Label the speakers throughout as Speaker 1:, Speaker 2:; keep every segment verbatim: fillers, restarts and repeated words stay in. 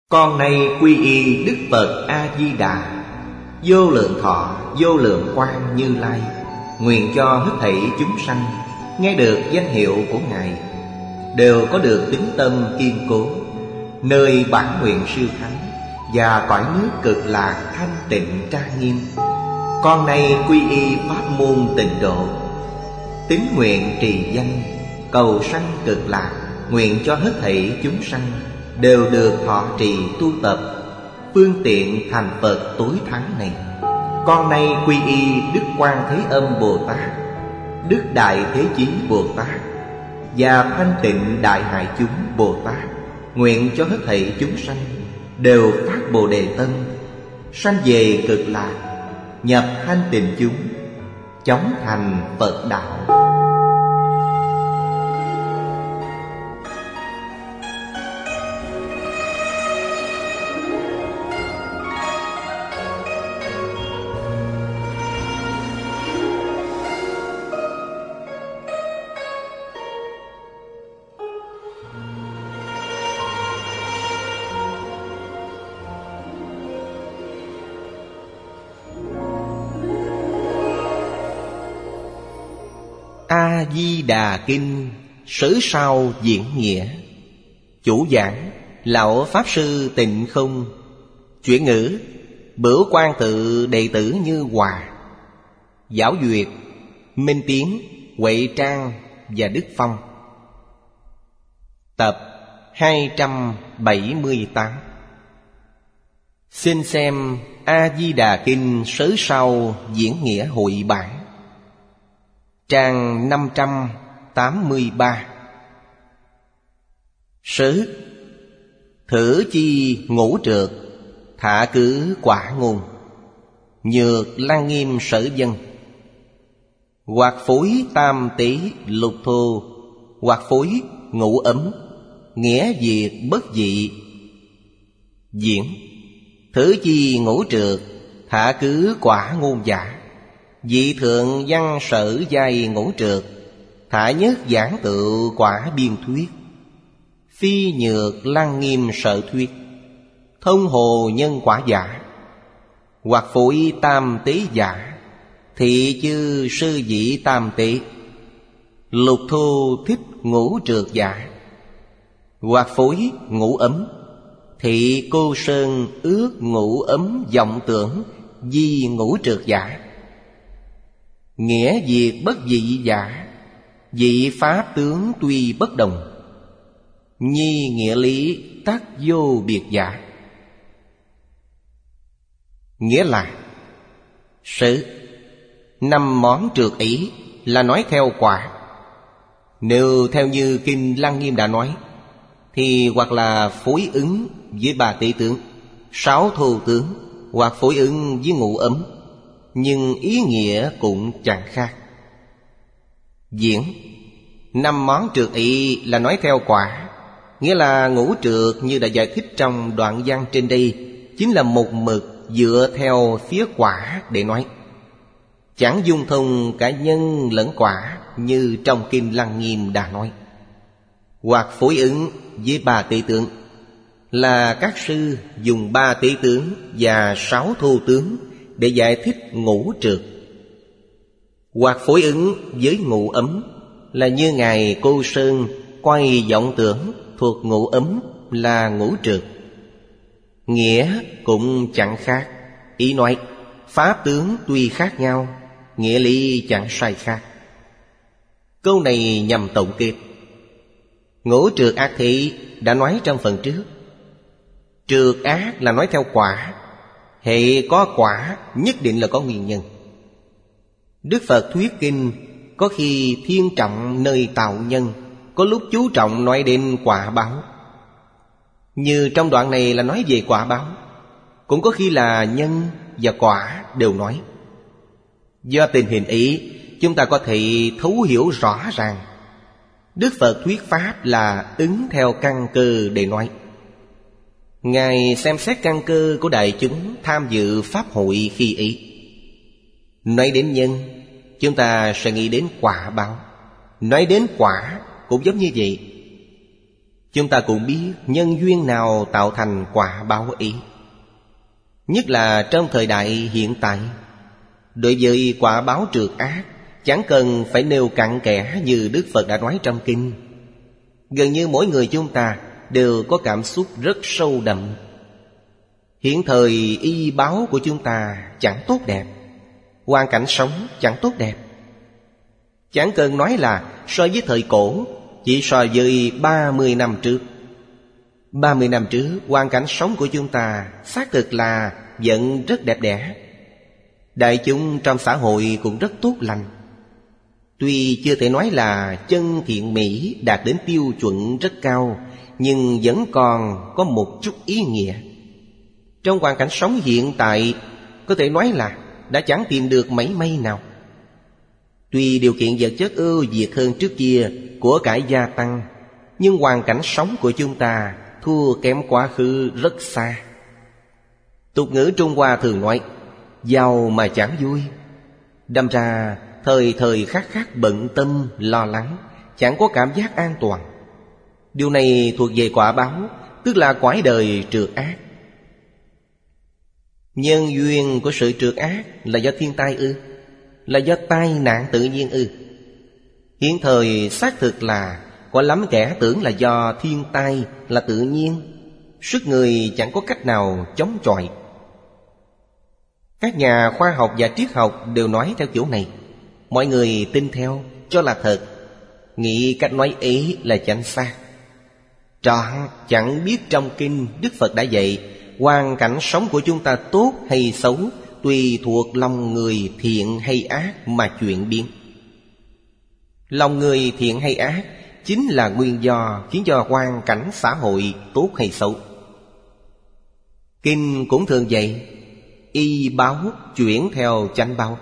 Speaker 1: Con nay quy y Đức Phật A-di-đà, vô lượng thọ vô lượng quang Như Lai. Nguyện cho hết thảy chúng sanh nghe được danh hiệu của Ngài đều có được tín tâm kiên cố, nơi bản nguyện siêu thắng và cõi nước cực lạc thanh tịnh trang nghiêm. Con nay quy y pháp môn tịnh độ, tín nguyện trì danh cầu sanh cực lạc. Nguyện cho hết thảy chúng sanh đều được thọ trì tu tập phương tiện thành Phật tối thắng này. Con nay quy y Đức Quan Thế Âm Bồ Tát, Đức Đại Thế Chí Bồ Tát và Thanh Tịnh Đại Hải Chúng Bồ Tát. Nguyện cho hết thảy chúng sanh đều phát Bồ Đề tâm, sanh về cực lạc, nhập thanh tịnh chúng, chóng thành Phật đạo. A-di-đà Kinh Sử Sao Diễn Nghĩa. Chủ giảng Lão Pháp Sư Tịnh Không. Chuyển ngữ Bửu Quan Tự đệ tử Như Hòa. Giáo duyệt Minh Tiến, Huệ Trang và Đức Phong. Tập hai trăm bảy mươi tám. Xin xem A-di-đà Kinh Sử Sao Diễn Nghĩa hội bản, trang năm trăm tám mươi ba. Sớ thử chi ngũ trượt, thả cứ quả ngôn. Nhược Lăng Nghiêm sở dân, hoặc phối tam tế lục thô, hoặc phối ngũ ấm, nghĩa diệt bất dị. Diễn thử chi ngũ trượt, thả cứ quả ngôn giả. Dị thượng văn sở giai ngũ trượt, thả nhất giảng tự quả biên thuyết. Phi nhược Lăng Nghiêm sở thuyết, thông hồ nhân quả giả. Hoặc phối tam tế giả, thị chư sư dĩ tam tế. Lục thô thích ngũ trượt giả. Hoặc phối ngũ ấm, thị cô sơn ước ngũ ấm vọng tưởng di ngũ trượt giả. Nghĩa diệt bất dị giả, dị pháp tướng tuy bất đồng. Nhi nghĩa lý tắc vô biệt giả. Nghĩa là sự năm món trượt ý là nói theo quả. Nếu theo như Kinh Lăng Nghiêm đã nói, thì hoặc là phối ứng với ba tế tướng, sáu thô tướng, hoặc phối ứng với ngũ ấm, nhưng ý nghĩa cũng chẳng khác. Diễn năm món trượt ý là nói theo quả, nghĩa là ngũ trượt như đã giải thích trong đoạn văn trên đây, chính là một mực dựa theo phía quả để nói, chẳng dung thông cả nhân lẫn quả như trong Kinh Lăng Nghiêm đã nói. Hoặc phối ứng với ba tế tướng là các sư dùng ba tế tướng và sáu thô tướng để giải thích ngũ trượt. Hoặc phối ứng với ngũ ấm là như Ngài Cô Sơn quay vọng tưởng thuộc ngũ ấm là ngũ trượt. Nghĩa cũng chẳng khác. Ý nói pháp tướng tuy khác nhau, nghĩa lý chẳng sai khác. Câu này nhằm tổng kết ngũ trượt ác thị đã nói trong phần trước. Trượt ác là nói theo quả, hệ có quả nhất định là có nguyên nhân. Đức Phật thuyết kinh có khi thiên trọng nơi tạo nhân, có lúc chú trọng nói đến quả báo. Như trong đoạn này là nói về quả báo, cũng có khi là nhân và quả đều nói. Do tình hình ấy, chúng ta có thể thấu hiểu rõ ràng Đức Phật thuyết pháp là ứng theo căn cơ để nói. Ngài xem xét căn cơ của đại chúng tham dự pháp hội khi ấy. Nói đến nhân, chúng ta sẽ nghĩ đến quả báo. Nói đến quả cũng giống như vậy. Chúng ta cũng biết nhân duyên nào tạo thành quả báo ấy. Nhất là trong thời đại hiện tại, đối với quả báo trượt ác, chẳng cần phải nêu cặn kẽ như Đức Phật đã nói trong kinh. Gần như mỗi người chúng ta đều có cảm xúc rất sâu đậm. Hiện thời y báo của chúng ta chẳng tốt đẹp, hoàn cảnh sống chẳng tốt đẹp. Chẳng cần nói là so với thời cổ, chỉ so với ba mươi năm trước. Ba mươi năm trước, hoàn cảnh sống của chúng ta xác thực là vẫn rất đẹp đẽ. Đại chúng trong xã hội cũng rất tốt lành. Tuy chưa thể nói là chân thiện mỹ đạt đến tiêu chuẩn rất cao, nhưng vẫn còn có một chút ý nghĩa. Trong hoàn cảnh sống hiện tại, có thể nói là đã chẳng tìm được mảy may nào. Tuy điều kiện vật chất ưu việt hơn trước kia, của cải gia tăng, nhưng hoàn cảnh sống của chúng ta thua kém quá khứ rất xa. Tục ngữ Trung Hoa thường nói, giàu mà chẳng vui. Đâm ra thời thời khắc khắc bận tâm, lo lắng, chẳng có cảm giác an toàn. Điều này thuộc về quả báo, tức là cõi đời trượt ác. Nhân duyên của sự trượt ác là do thiên tai ư? Là do tai nạn tự nhiên ư? Hiện thời xác thực là có lắm kẻ tưởng là do thiên tai, là tự nhiên, sức người chẳng có cách nào chống chọi. Các nhà khoa học và triết học đều nói theo kiểu này. Mọi người tin theo, cho là thật, nghĩ cách nói ấy là chánh xác. Trọn chẳng biết trong kinh Đức Phật đã dạy, hoàn cảnh sống của chúng ta tốt hay xấu tùy thuộc lòng người thiện hay ác mà chuyển biến. Lòng người thiện hay ác chính là nguyên do khiến cho hoàn cảnh xã hội tốt hay xấu. Kinh cũng thường dạy, y báo chuyển theo chánh báo.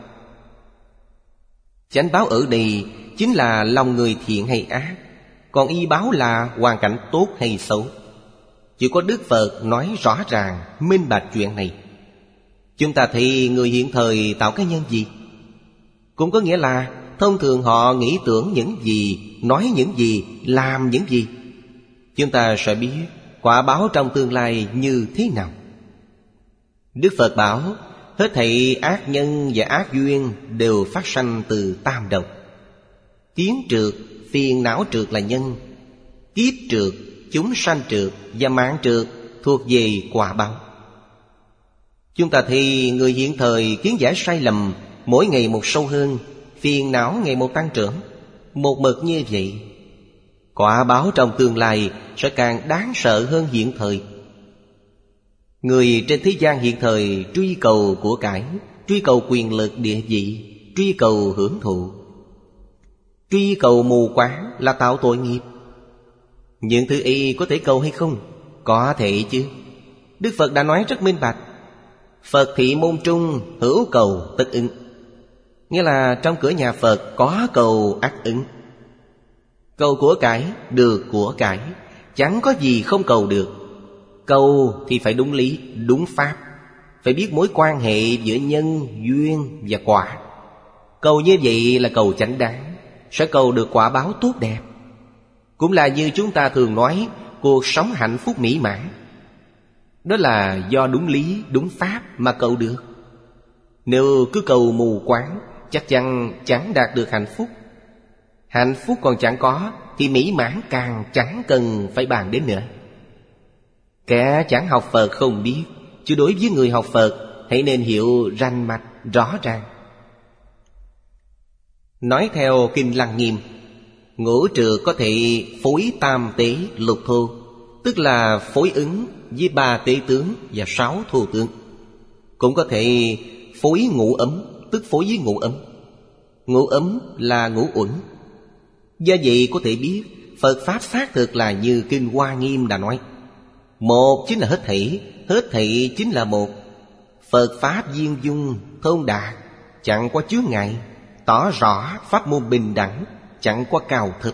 Speaker 1: Chánh báo ở đây chính là lòng người thiện hay ác, còn y báo là hoàn cảnh tốt hay xấu. Chỉ có Đức Phật nói rõ ràng, minh bạch chuyện này. Chúng ta thấy người hiện thời tạo cái nhân gì? Cũng có nghĩa là thông thường họ nghĩ tưởng những gì, nói những gì, làm những gì. Chúng ta sẽ biết quả báo trong tương lai như thế nào. Đức Phật bảo, hết thảy ác nhân và ác duyên đều phát sanh từ tam độc. Kiến trượt, phiền não trượt là nhân, kiếp trượt, chúng sanh trượt và mạng trượt thuộc về quả báo. Chúng ta thì người hiện thời kiến giải sai lầm, mỗi ngày một sâu hơn, phiền não ngày một tăng trưởng. Một mực như vậy, quả báo trong tương lai sẽ càng đáng sợ hơn hiện thời. Người trên thế gian hiện thời truy cầu của cải, truy cầu quyền lực địa vị, truy cầu hưởng thụ, truy cầu mù quáng là tạo tội nghiệp. Những thứ ấy có thể cầu hay không? Có thể chứ. Đức Phật đã nói rất minh bạch, Phật thị môn trung hữu cầu tất ứng. Nghĩa là trong cửa nhà Phật có cầu ắt ứng. Cầu của cải được của cải, chẳng có gì không cầu được. Cầu thì phải đúng lý, đúng pháp, phải biết mối quan hệ giữa nhân, duyên và quả. Cầu như vậy là cầu chánh đáng, sẽ cầu được quả báo tốt đẹp. Cũng là như chúng ta thường nói, cuộc sống hạnh phúc mỹ mãn. Đó là do đúng lý, đúng pháp mà cầu được. Nếu cứ cầu mù quáng, chắc chắn chẳng đạt được hạnh phúc. Hạnh phúc còn chẳng có thì mỹ mãn càng chẳng cần phải bàn đến nữa. Kẻ chẳng học Phật không biết, chứ đối với người học Phật hãy nên hiểu rành mạch, rõ ràng. Nói theo Kinh Lăng Nghiêm, ngũ trượt có thể phối tam tế lục thô, tức là phối ứng với ba tế tướng và sáu thô tướng. Cũng có thể phối ngũ ấm, tức phối với ngũ ấm. Ngũ ấm là ngũ uẩn. Do vậy có thể biết Phật Pháp xác thực là như Kinh Hoa Nghiêm đã nói, một chính là hết thảy, hết thảy chính là một. Phật Pháp viên dung, thông đạt, chẳng có chướng ngại, tỏ rõ pháp môn bình đẳng, chẳng có cao thấp.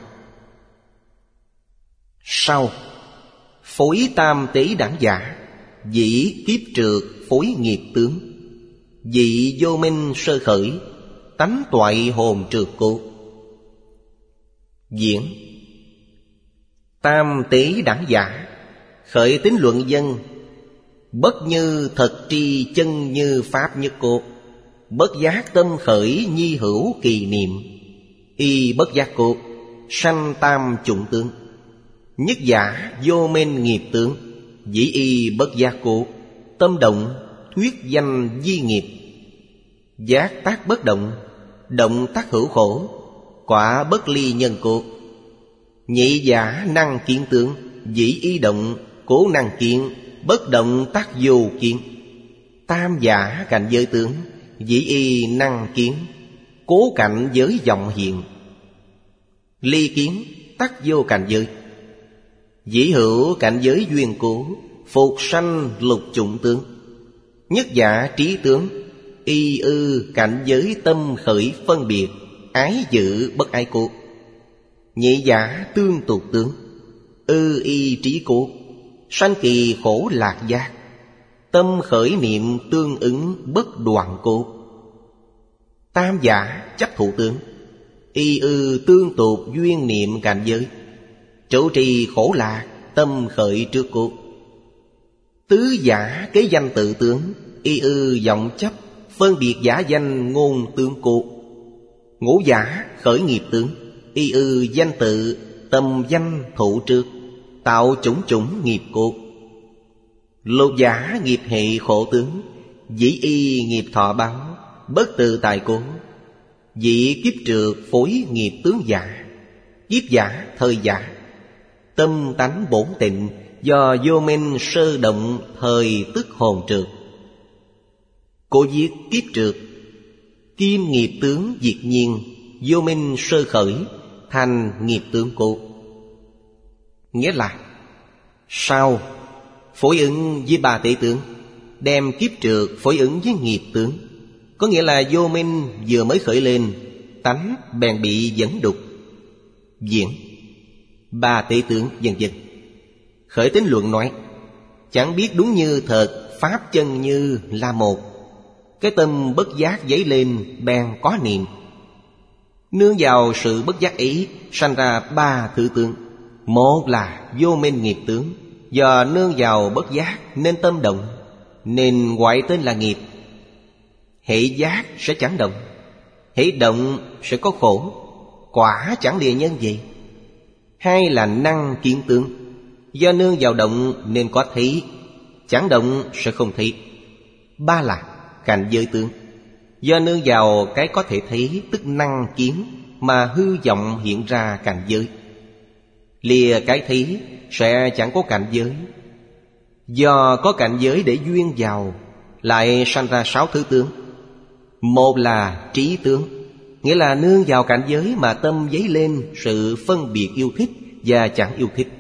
Speaker 1: Sau, phối tam tế đẳng giả, dĩ kiếp trượt phối nghiệp tướng, dị vô minh sơ khởi, tánh toại hồn trượt cốt. Diễn, Tam tế đẳng giả, khởi tín luận dân. Bất như thật tri chân như pháp nhất cốt. Bất giác tâm khởi nhi hữu kỳ niệm. Y bất giác cốt, sanh tam chủng tướng. Nhất giả vô minh nghiệp tướng. Dĩ y bất giác cốt, tâm động thuyết danh di nghiệp. Giác tác bất động, động tác hữu khổ. Quả bất ly nhân cốt. Nhị giả năng kiến tướng. Dĩ y động, cố năng kiến. Bất động tác vô kiến. Tam giả cảnh giới tướng. Dĩ y năng kiến. Cố cảnh giới vọng hiện. Ly kiến tắc vô cảnh giới. Dĩ hữu cảnh giới duyên cố. Phục sanh lục chủng tướng. Nhất giả trí tướng. Y ư cảnh giới tâm khởi phân biệt. Ái dự bất ái cố. Nhị giả tương tục tướng. Ư y trí cố. Sanh kỳ khổ lạc giác. Tâm khởi niệm tương ứng bất đoạn cố. Tam giả chấp thủ tướng. Y ư tương tục duyên niệm cảnh giới. Trụ trì khổ lạc, tâm khởi trước cố. Tứ giả kế danh tự tướng. Y ư vọng chấp, phân biệt giả danh ngôn tướng cố. Ngũ giả khởi nghiệp tướng. Y ư danh tự, tâm danh thụ trước, tạo chủng chủng nghiệp cố. Lục giả nghiệp hệ khổ tướng. Dĩ y nghiệp thọ báo, bất tự tại cố. Dĩ kiếp trượt phối nghiệp tướng giả. Kiếp giả thời giả. Tâm tánh bổn tịnh, do vô minh sơ động thời tức hồn trượt. Cố viết kiếp trượt. Kim nghiệp tướng diệt nhiên, vô minh sơ khởi, thành nghiệp tướng cố. Nghĩa là sau phối ứng với ba tế tướng, đem kiếp trượt phối ứng với nghiệp tướng. Có nghĩa là vô minh vừa mới khởi lên, tánh bèn bị dẫn đục, diễn ba tế tướng vân vân. Khởi tín luận nói, chẳng biết đúng như thật, pháp chân như là một. Cái tâm bất giác dấy lên, bèn có niệm. Nương vào sự bất giác ý, sanh ra ba thứ tướng. Một là vô minh nghiệp tướng. Do nương vào bất giác nên tâm động, nên gọi tên là nghiệp. Hệ giác sẽ chẳng động, hệ động sẽ có khổ. Quả chẳng lìa nhân vậy. Hai là năng kiến tướng. Do nương vào động nên có thấy, chẳng động sẽ không thấy. Ba là cảnh giới tướng. Do nương vào cái có thể thấy, tức năng kiến, mà hư vọng hiện ra cảnh giới. Lìa cái thấy sẽ chẳng có cảnh giới. Do có cảnh giới để duyên vào, lại sanh ra sáu thứ tướng. Một là trí tướng. Nghĩa là nương vào cảnh giới mà tâm dấy lên sự phân biệt yêu thích và chẳng yêu thích.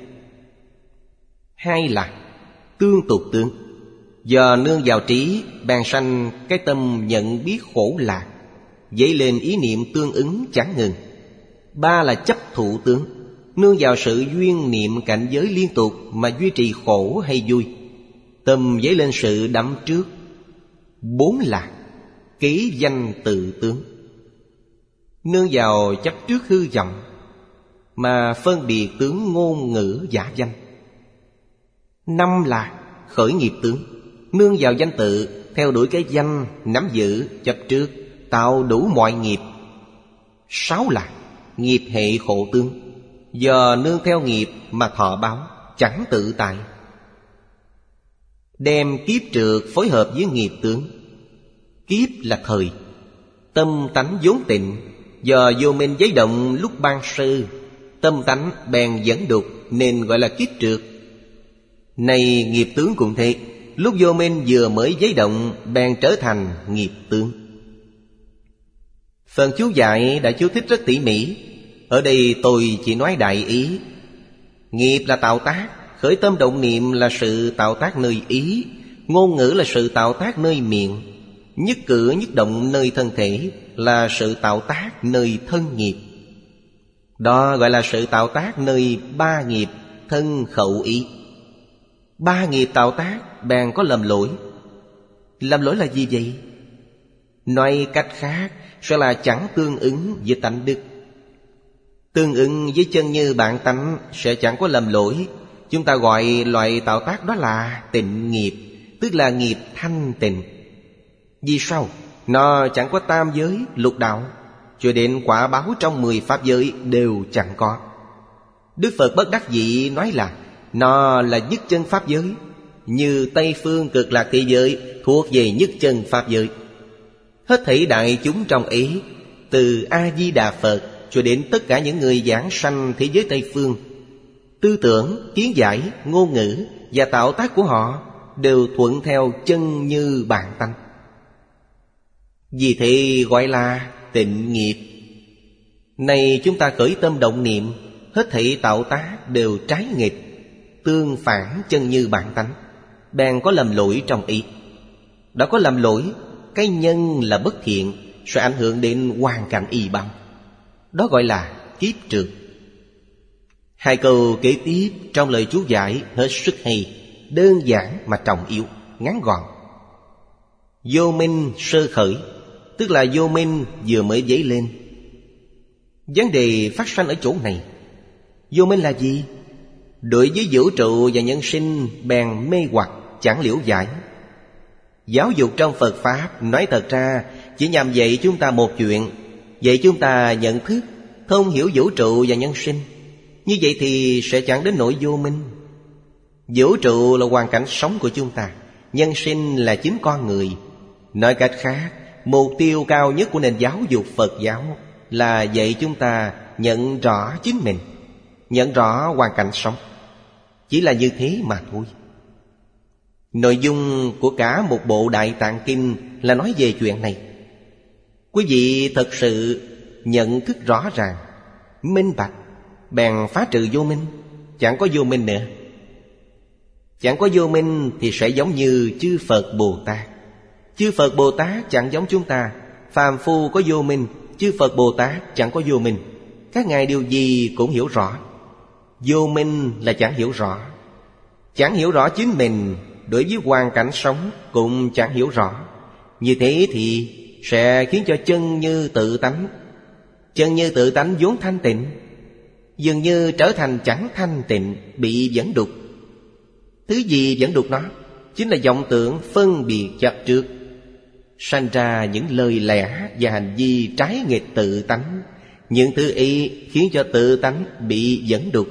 Speaker 1: Hai là tương tục tướng. Do nương vào trí, bèn sanh cái tâm nhận biết khổ lạc, dấy lên ý niệm tương ứng chẳng ngừng. Ba là chấp thụ tướng. Nương vào sự duyên niệm cảnh giới liên tục mà duy trì khổ hay vui, tâm dấy lên sự đắm trước. Bốn là kế danh tự tướng. Nương vào chấp trước hư vọng mà phân biệt tướng ngôn ngữ giả danh. Năm là khởi nghiệp tướng. Nương vào danh tự, theo đuổi cái danh, nắm giữ, chấp trước, tạo đủ mọi nghiệp. Sáu là nghiệp hệ khổ tướng. Do nương theo nghiệp mà thọ báo, chẳng tự tại. Đem kiếp trượt phối hợp với nghiệp tướng. Kiếp là thời, tâm tánh vốn tịnh. Do vô minh giấy động lúc ban sơ, tâm tánh bèn dẫn đục nên gọi là kiếp trượt. Này nghiệp tướng cũng thế, lúc vô minh vừa mới giấy động bèn trở thành nghiệp tướng. Phần chú giải đã chú thích rất tỉ mỉ. Ở đây tôi chỉ nói đại ý. Nghiệp là tạo tác, khởi tâm động niệm là sự tạo tác nơi ý, ngôn ngữ là sự tạo tác nơi miệng, nhất cử nhất động nơi thân thể là sự tạo tác nơi thân nghiệp. Đó gọi là sự tạo tác nơi ba nghiệp thân khẩu ý. Ba nghiệp tạo tác bèn có lầm lỗi. Lầm lỗi là gì vậy? Nói cách khác sẽ là chẳng tương ứng với tánh đức. Tương ứng với chân như bản tánh sẽ chẳng có lầm lỗi. Chúng ta gọi loại tạo tác đó là tịnh nghiệp, tức là nghiệp thanh tịnh. Vì sao? Nó chẳng có tam giới, lục đạo, cho đến quả báo trong mười pháp giới đều chẳng có. Đức Phật bất đắc dĩ nói là nó là nhất chân pháp giới, như Tây Phương Cực Lạc thế giới thuộc về nhất chân pháp giới. Hết thảy đại chúng trong ý, từ A-di-đà Phật cho đến tất cả những người giảng sanh thế giới Tây Phương, tư tưởng, kiến giải, ngôn ngữ và tạo tác của họ đều thuận theo chân như bản tánh. Vì thế gọi là tịnh nghiệp. Này chúng ta khởi tâm động niệm, hết thảy tạo tác đều trái nghịch, tương phản chân như bản tánh, bèn có lầm lỗi trong ý. Đã có lầm lỗi, cái nhân là bất thiện, sẽ ảnh hưởng đến hoàn cảnh y băng. Đó gọi là kiếp trường. Hai câu kế tiếp trong lời chú giải hết sức hay, đơn giản mà trọng yếu, ngắn gọn. Vô minh sơ khởi, tức là vô minh vừa mới dấy lên. Vấn đề phát sanh ở chỗ này. Vô minh là gì? Đối với vũ trụ và nhân sinh bèn mê hoặc, chẳng liễu giải. Giáo dục trong Phật Pháp nói thật ra chỉ nhằm dạy chúng ta một chuyện, dạy chúng ta nhận thức, thông hiểu vũ trụ và nhân sinh. Như vậy thì sẽ chẳng đến nỗi vô minh. Vũ trụ là hoàn cảnh sống của chúng ta, nhân sinh là chính con người. Nói cách khác, mục tiêu cao nhất của nền giáo dục Phật giáo là dạy chúng ta nhận rõ chính mình, nhận rõ hoàn cảnh sống. Chỉ là như thế mà thôi. Nội dung của cả một bộ Đại Tạng Kinh là nói về chuyện này. Quý vị thật sự nhận thức rõ ràng, minh bạch, bèn phá trừ vô minh, chẳng có vô minh nữa. Chẳng có vô minh thì sẽ giống như chư Phật Bồ Tát. Chư Phật Bồ Tát chẳng giống chúng ta. Phàm phu có vô minh, chư Phật Bồ Tát chẳng có vô minh. Các ngài điều gì cũng hiểu rõ. Vô minh là chẳng hiểu rõ. Chẳng hiểu rõ chính mình, đối với hoàn cảnh sống cũng chẳng hiểu rõ. Như thế thì sẽ khiến cho chân như tự tánh, chân như tự tánh vốn thanh tịnh, dường như trở thành chẳng thanh tịnh, bị dẫn đục. Thứ gì dẫn đục nó? Chính là vọng tưởng phân biệt chấp trước, sanh ra những lời lẽ và hành vi trái nghịch tự tánh. Những thứ ý khiến cho tự tánh bị dẫn đục.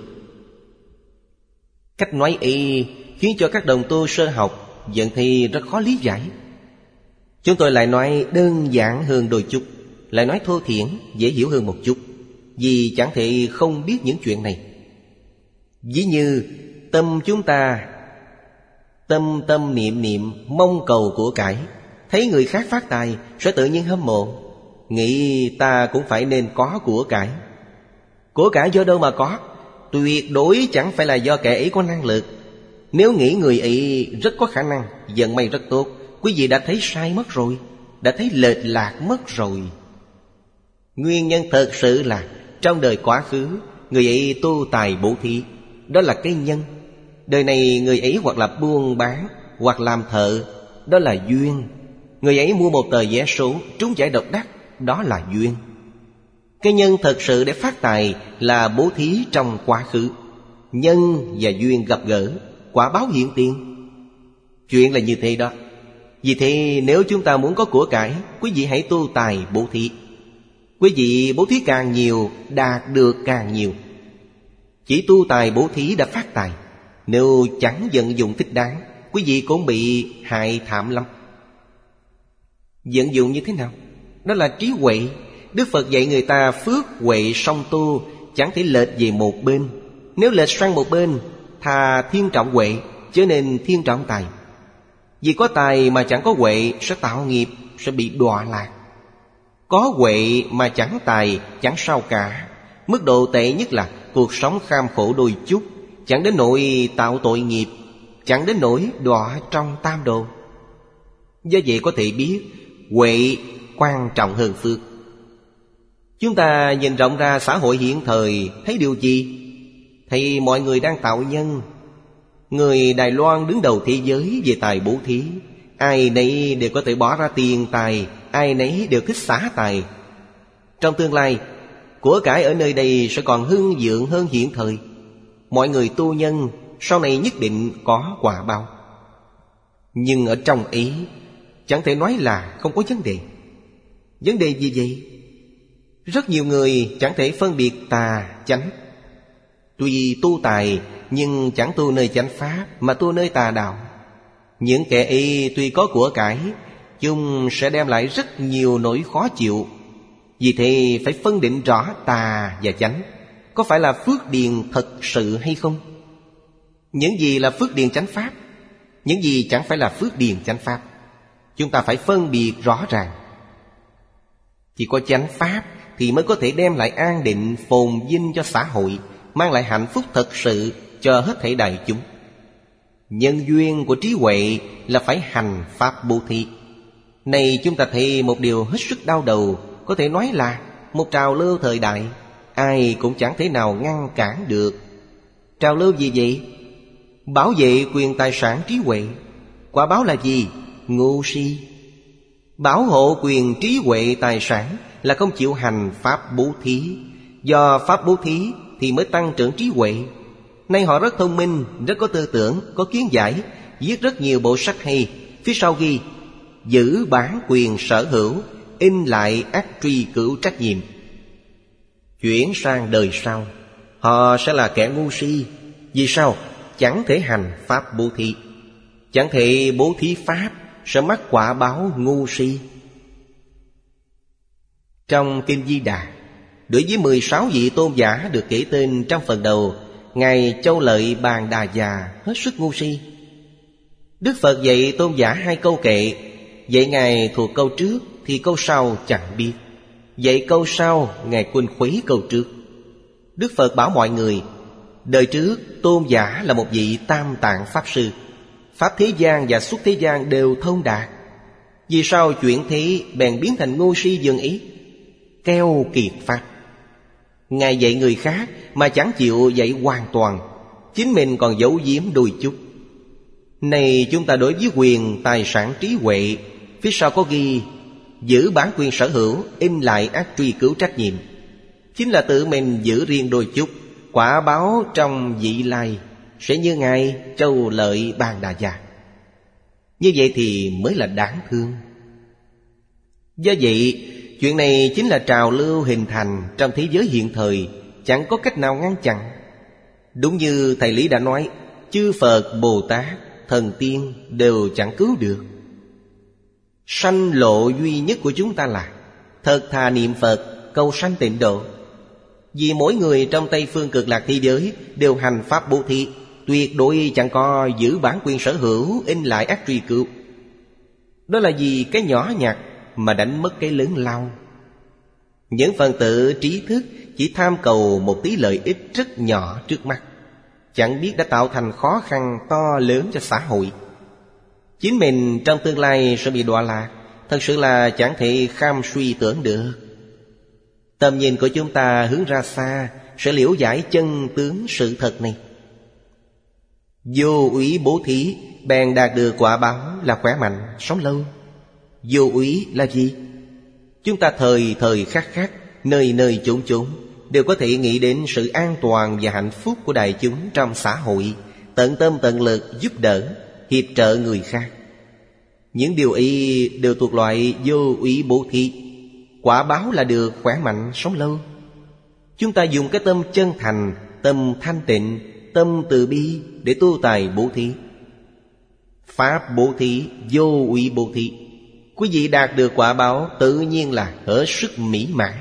Speaker 1: Cách nói y khiến cho các đồng tu sơ học vẫn thì rất khó lý giải. Chúng tôi lại nói đơn giản hơn đôi chút, lại nói thô thiển, dễ hiểu hơn một chút, vì chẳng thể không biết những chuyện này. Ví như tâm chúng ta tâm tâm niệm niệm mong cầu của cải, thấy người khác phát tài sẽ tự nhiên hâm mộ, nghĩ ta cũng phải nên có của cải. Của cải do đâu mà có? Tuyệt đối chẳng phải là do kẻ ấy có năng lực. Nếu nghĩ người ấy rất có khả năng, vận may rất tốt, quý vị đã thấy sai mất rồi, đã thấy lệch lạc mất rồi. Nguyên nhân thật sự là trong đời quá khứ người ấy tu tài bố thí, đó là cái nhân. Đời này người ấy hoặc là buôn bán, hoặc làm thợ, đó là duyên. Người ấy mua một tờ vé số trúng giải độc đắc, đó là duyên. Cái nhân thật sự để phát tài là bố thí trong quá khứ. Nhân và duyên gặp gỡ, quả báo hiện tiền. Chuyện là như thế đó. Vì thế nếu chúng ta muốn có của cải, quý vị hãy tu tài bố thí. Quý vị bố thí càng nhiều, đạt được càng nhiều. Chỉ tu tài bố thí đã phát tài, nếu chẳng vận dụng thích đáng, quý vị cũng bị hại thảm lắm. Vận dụng như thế nào? Đó là trí huệ. Đức Phật dạy người ta phước huệ song tu, chẳng thể lệch về một bên. Nếu lệch sang một bên, thà thiên trọng huệ, chớ nên thiên trọng tài. Vì có tài mà chẳng có huệ sẽ tạo nghiệp, sẽ bị đọa lạc. Có huệ mà chẳng tài, chẳng sao cả. Mức độ tệ nhất là cuộc sống kham khổ đôi chút, chẳng đến nỗi tạo tội nghiệp, chẳng đến nỗi đọa trong tam đồ. Do vậy có thể biết huệ quan trọng hơn phước. Chúng ta nhìn rộng ra xã hội hiện thời, thấy điều gì? Thấy mọi người đang tạo nhân. Người Đài Loan đứng đầu thế giới về tài bố thí. Ai nấy đều có thể bỏ ra tiền tài, ai nấy đều thích xả tài. Trong tương lai, Của cải ở nơi đây sẽ còn hưng vượng hơn hiện thời. Mọi người tu nhân sau này nhất định có quả báo. Nhưng ở trong ý chẳng thể nói là không có vấn đề. Vấn đề gì vậy? Rất nhiều người chẳng thể phân biệt tà chánh. Tuy tu tài nhưng chẳng tu nơi chánh pháp mà tu nơi tà đạo. Những kẻ y tuy có của cải, chúng sẽ đem lại rất nhiều nỗi khó chịu. Vì thế phải phân định rõ tà và chánh, có phải là phước điền thật sự hay không? Những gì là phước điền chánh pháp, những gì chẳng phải là phước điền chánh pháp, chúng ta phải phân biệt rõ ràng. Chỉ có chánh pháp thì mới có thể đem lại an định phồn vinh cho xã hội, mang lại hạnh phúc thật sự cho hết thảy đại chúng. Nhân duyên của trí huệ là phải hành pháp bố thí. Này chúng ta thấy một điều hết sức đau đầu, có thể nói là một trào lưu thời đại, ai cũng chẳng thể nào ngăn cản được. Trào lưu gì vậy? Bảo vệ quyền tài sản trí huệ. Quả báo là gì? Ngu si. Bảo hộ quyền trí huệ tài sản là không chịu hành pháp bố thí. Do pháp bố thí thì mới tăng trưởng trí huệ. Nay họ rất thông minh, rất có tư tưởng, có kiến giải, viết rất nhiều bộ sách hay. Phía sau ghi giữ bản quyền sở hữu, in lại ắt truy cứu trách nhiệm. Chuyển sang đời sau, họ sẽ là kẻ ngu si. Vì sao? Chẳng thể hành pháp bố thí, chẳng thể bố thí pháp, sẽ mắc quả báo ngu si. Trong Kinh Di Đà, đối với mười sáu vị tôn giả được kể tên trong phần đầu, Ngài Châu Lợi Bàn Đà Già hết sức ngu si. Đức Phật dạy tôn giả hai câu kệ, dạy Ngài thuộc câu trước thì câu sau chẳng biết, dạy câu sau Ngài quên khuấy câu trước. Đức Phật bảo mọi người, đời trước tôn giả là một vị Tam Tạng Pháp Sư, pháp thế gian và xuất thế gian đều thông đạt. Vì sao chuyển thế bèn biến thành ngu si dường ý, keo kiệt pháp? Ngài dạy người khác mà chẳng chịu dạy hoàn toàn, chính mình còn giấu giếm đôi chút. Này chúng ta đối với quyền tài sản trí huệ, phía sau có ghi giữ bản quyền sở hữu, in lại ắt truy cứu trách nhiệm. Chính là tự mình giữ riêng đôi chút, quả báo trong vị lai sẽ như Ngài Châu Lợi Bàn Đà Già. Như vậy thì mới là đáng thương. Do vậy, chuyện này chính là trào lưu hình thành trong thế giới hiện thời, chẳng có cách nào ngăn chặn. Đúng như Thầy Lý đã nói, chư Phật, Bồ Tát, thần tiên đều chẳng cứu được. Sanh lộ duy nhất của chúng ta là thật thà niệm Phật, cầu sanh tịnh độ. Vì mỗi người trong Tây Phương Cực Lạc thế giới đều hành pháp bố thí, tuyệt đối chẳng có giữ bản quyền sở hữu, in lại ắt truy cứu. Đó là vì cái nhỏ nhặt mà đánh mất cái lớn lao. Những phần tử trí thức chỉ tham cầu một tí lợi ích rất nhỏ trước mắt, chẳng biết đã tạo thành khó khăn to lớn cho xã hội. Chính mình trong tương lai sẽ bị đọa lạc, thật sự là chẳng thể kham suy tưởng được. Tầm nhìn của chúng ta hướng ra xa, sẽ liễu giải chân tướng sự thật này. Vô úy bố thí bèn đạt được quả báo là khỏe mạnh, sống lâu. Vô úy là gì? Chúng ta thời thời khắc khắc, nơi nơi chốn chốn đều có thể nghĩ đến sự an toàn và hạnh phúc của đại chúng trong xã hội, tận tâm tận lực giúp đỡ, hiệp trợ người khác. Những điều ấy đều thuộc loại vô úy bố thí, quả báo là được khỏe mạnh, sống lâu. Chúng ta dùng cái tâm chân thành, tâm thanh tịnh, tâm từ bi để tu tài bố thí. Pháp bố thí, vô úy bố thí, quý vị đạt được quả báo tự nhiên là hết sức mỹ mãn.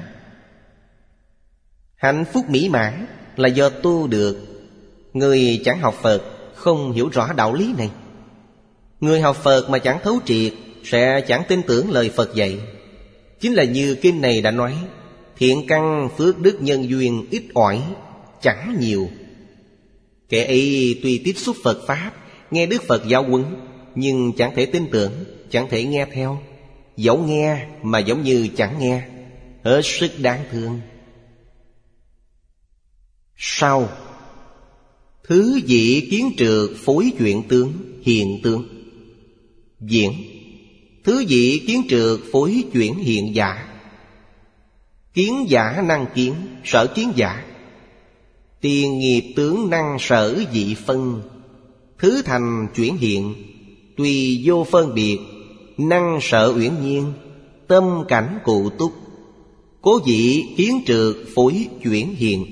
Speaker 1: Hạnh phúc mỹ mãn là do tu được. Người chẳng học Phật không hiểu rõ đạo lý này. Người học Phật mà chẳng thấu triệt sẽ chẳng tin tưởng lời Phật dạy. Chính là như kinh này đã nói, thiện căn phước đức nhân duyên ít ỏi, chẳng nhiều. Kẻ ấy tuy tiếp xúc Phật Pháp, nghe Đức Phật giáo huấn, nhưng chẳng thể tin tưởng, chẳng thể nghe theo. Dẫu nghe mà giống như chẳng nghe, hết sức đáng thương. Sau, thứ dị kiến trượt phối chuyện tướng, hiện tướng. Diễn, thứ dị kiến trượt phối chuyện hiện giả. Kiến giả năng kiến, sở kiến giả. Tiền nghiệp tướng năng sở dị phân, thứ thành chuyển hiện, tùy vô phân biệt, năng sở uyển nhiên, tâm cảnh cụ túc, cố dị kiến trượt phối chuyển hiện.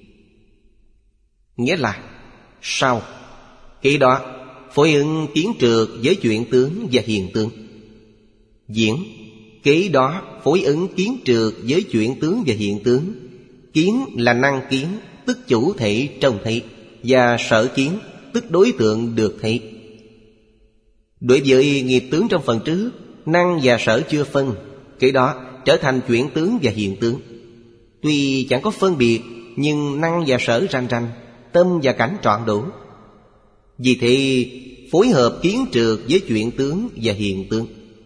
Speaker 1: Nghĩa là sau cái đó phối ứng kiến trượt với chuyển tướng và hiện tướng. Diễn kế đó phối ứng kiến trượt với chuyển tướng và hiện tướng. Kiến là năng kiến, tức chủ thể trông thấy, và sở kiến, tức đối tượng được thấy. Đối với nghiệp tướng trong phần trước, năng và sở chưa phân, cái đó trở thành chuyển tướng và hiện tướng. Tuy chẳng có phân biệt, nhưng năng và sở rành rành, tâm và cảnh trọn đủ. Vì thế phối hợp kiến trượt với chuyển tướng và hiện tướng.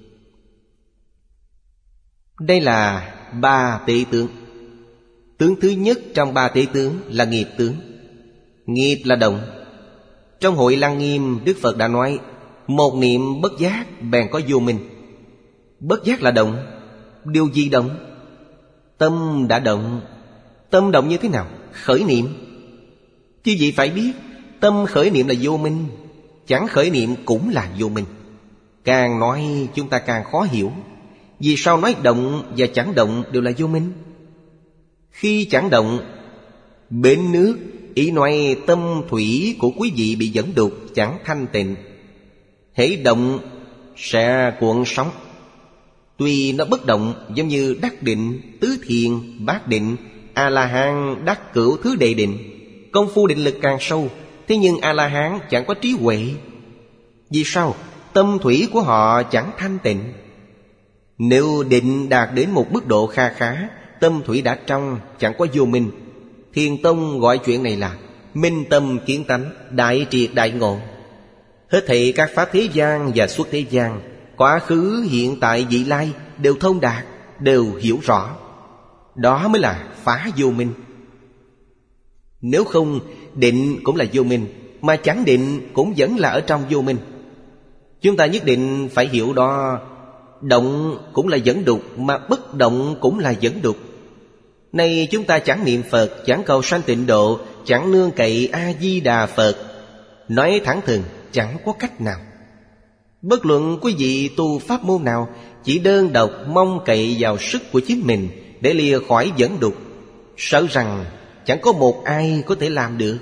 Speaker 1: Đây là ba tế tướng. Tướng thứ nhất trong ba tế tướng là nghiệp tướng. Nghiệp là động. Trong Hội Lăng Nghiêm, Đức Phật đã nói, một niệm bất giác bèn có vô minh. Bất giác là động. Điều gì động? Tâm đã động. Tâm động như thế nào? Khởi niệm. Chứ gì phải biết, tâm khởi niệm là vô minh, chẳng khởi niệm cũng là vô minh. Càng nói chúng ta càng khó hiểu. Vì sao nói động và chẳng động đều là vô minh? Khi chẳng động, bến nước, ý nói tâm thủy của quý vị bị dẫn đục, chẳng thanh tịnh. Hễ động sẽ cuộn sóng. Tuy nó bất động, giống như đắc định, tứ thiền, bát định, A-la-hán đắc cửu thứ đệ định, công phu định lực càng sâu. Thế nhưng A-la-hán chẳng có trí huệ. Vì sao? Tâm thủy của họ chẳng thanh tịnh. Nếu định đạt đến một mức độ kha khá, tâm thủy đã trong, chẳng có vô minh. Thiền tông gọi chuyện này là minh tâm kiến tánh, đại triệt đại ngộ. Hết thảy các pháp thế gian và xuất thế gian, quá khứ, hiện tại, vị lai đều thông đạt, đều hiểu rõ. Đó mới là phá vô minh. Nếu không, định cũng là vô minh, mà chẳng định cũng vẫn là ở trong vô minh. Chúng ta nhất định phải hiểu đó. Động cũng là dẫn đục, mà bất động cũng là dẫn đục. Nay chúng ta chẳng niệm Phật, chẳng cầu sanh tịnh độ, chẳng nương cậy A-di-đà Phật, nói thẳng thừng chẳng có cách nào. Bất luận quý vị tu pháp môn nào, chỉ đơn độc mong cậy vào sức của chính mình để lìa khỏi dẫn đục, sợ rằng chẳng có một ai có thể làm được.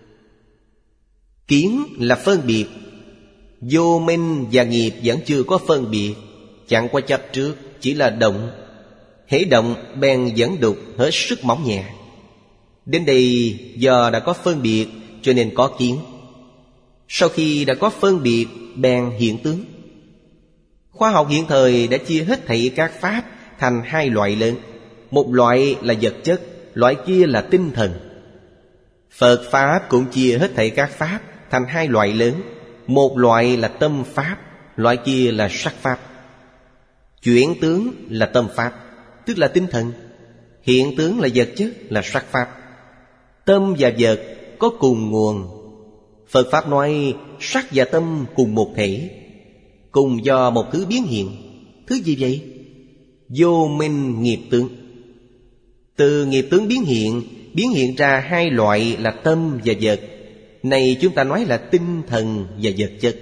Speaker 1: Kiến là phân biệt. Vô minh và nghiệp vẫn chưa có phân biệt, chẳng có chấp trước, chỉ là động. Hễ động bèn dẫn đục, hết sức mỏng nhẹ. Đến đây do đã có phân biệt cho nên có kiến. Sau khi đã có phân biệt bèn hiện tướng. Khoa học hiện thời đã chia hết thảy các pháp thành hai loại lớn. Một loại là vật chất, loại kia là tinh thần. Phật Pháp cũng chia hết thảy các pháp thành hai loại lớn. Một loại là tâm Pháp, loại kia là sắc Pháp. Chuyển tướng là tâm Pháp, tức là tinh thần. Hiện tướng là vật chất, là sắc Pháp. Tâm và vật có cùng nguồn. Phật Pháp nói sắc và tâm cùng một thể, cùng do một thứ biến hiện. Thứ gì vậy? Vô minh nghiệp tướng. Từ nghiệp tướng biến hiện, biến hiện ra hai loại là tâm và vật. Này chúng ta nói là tinh thần và vật chất.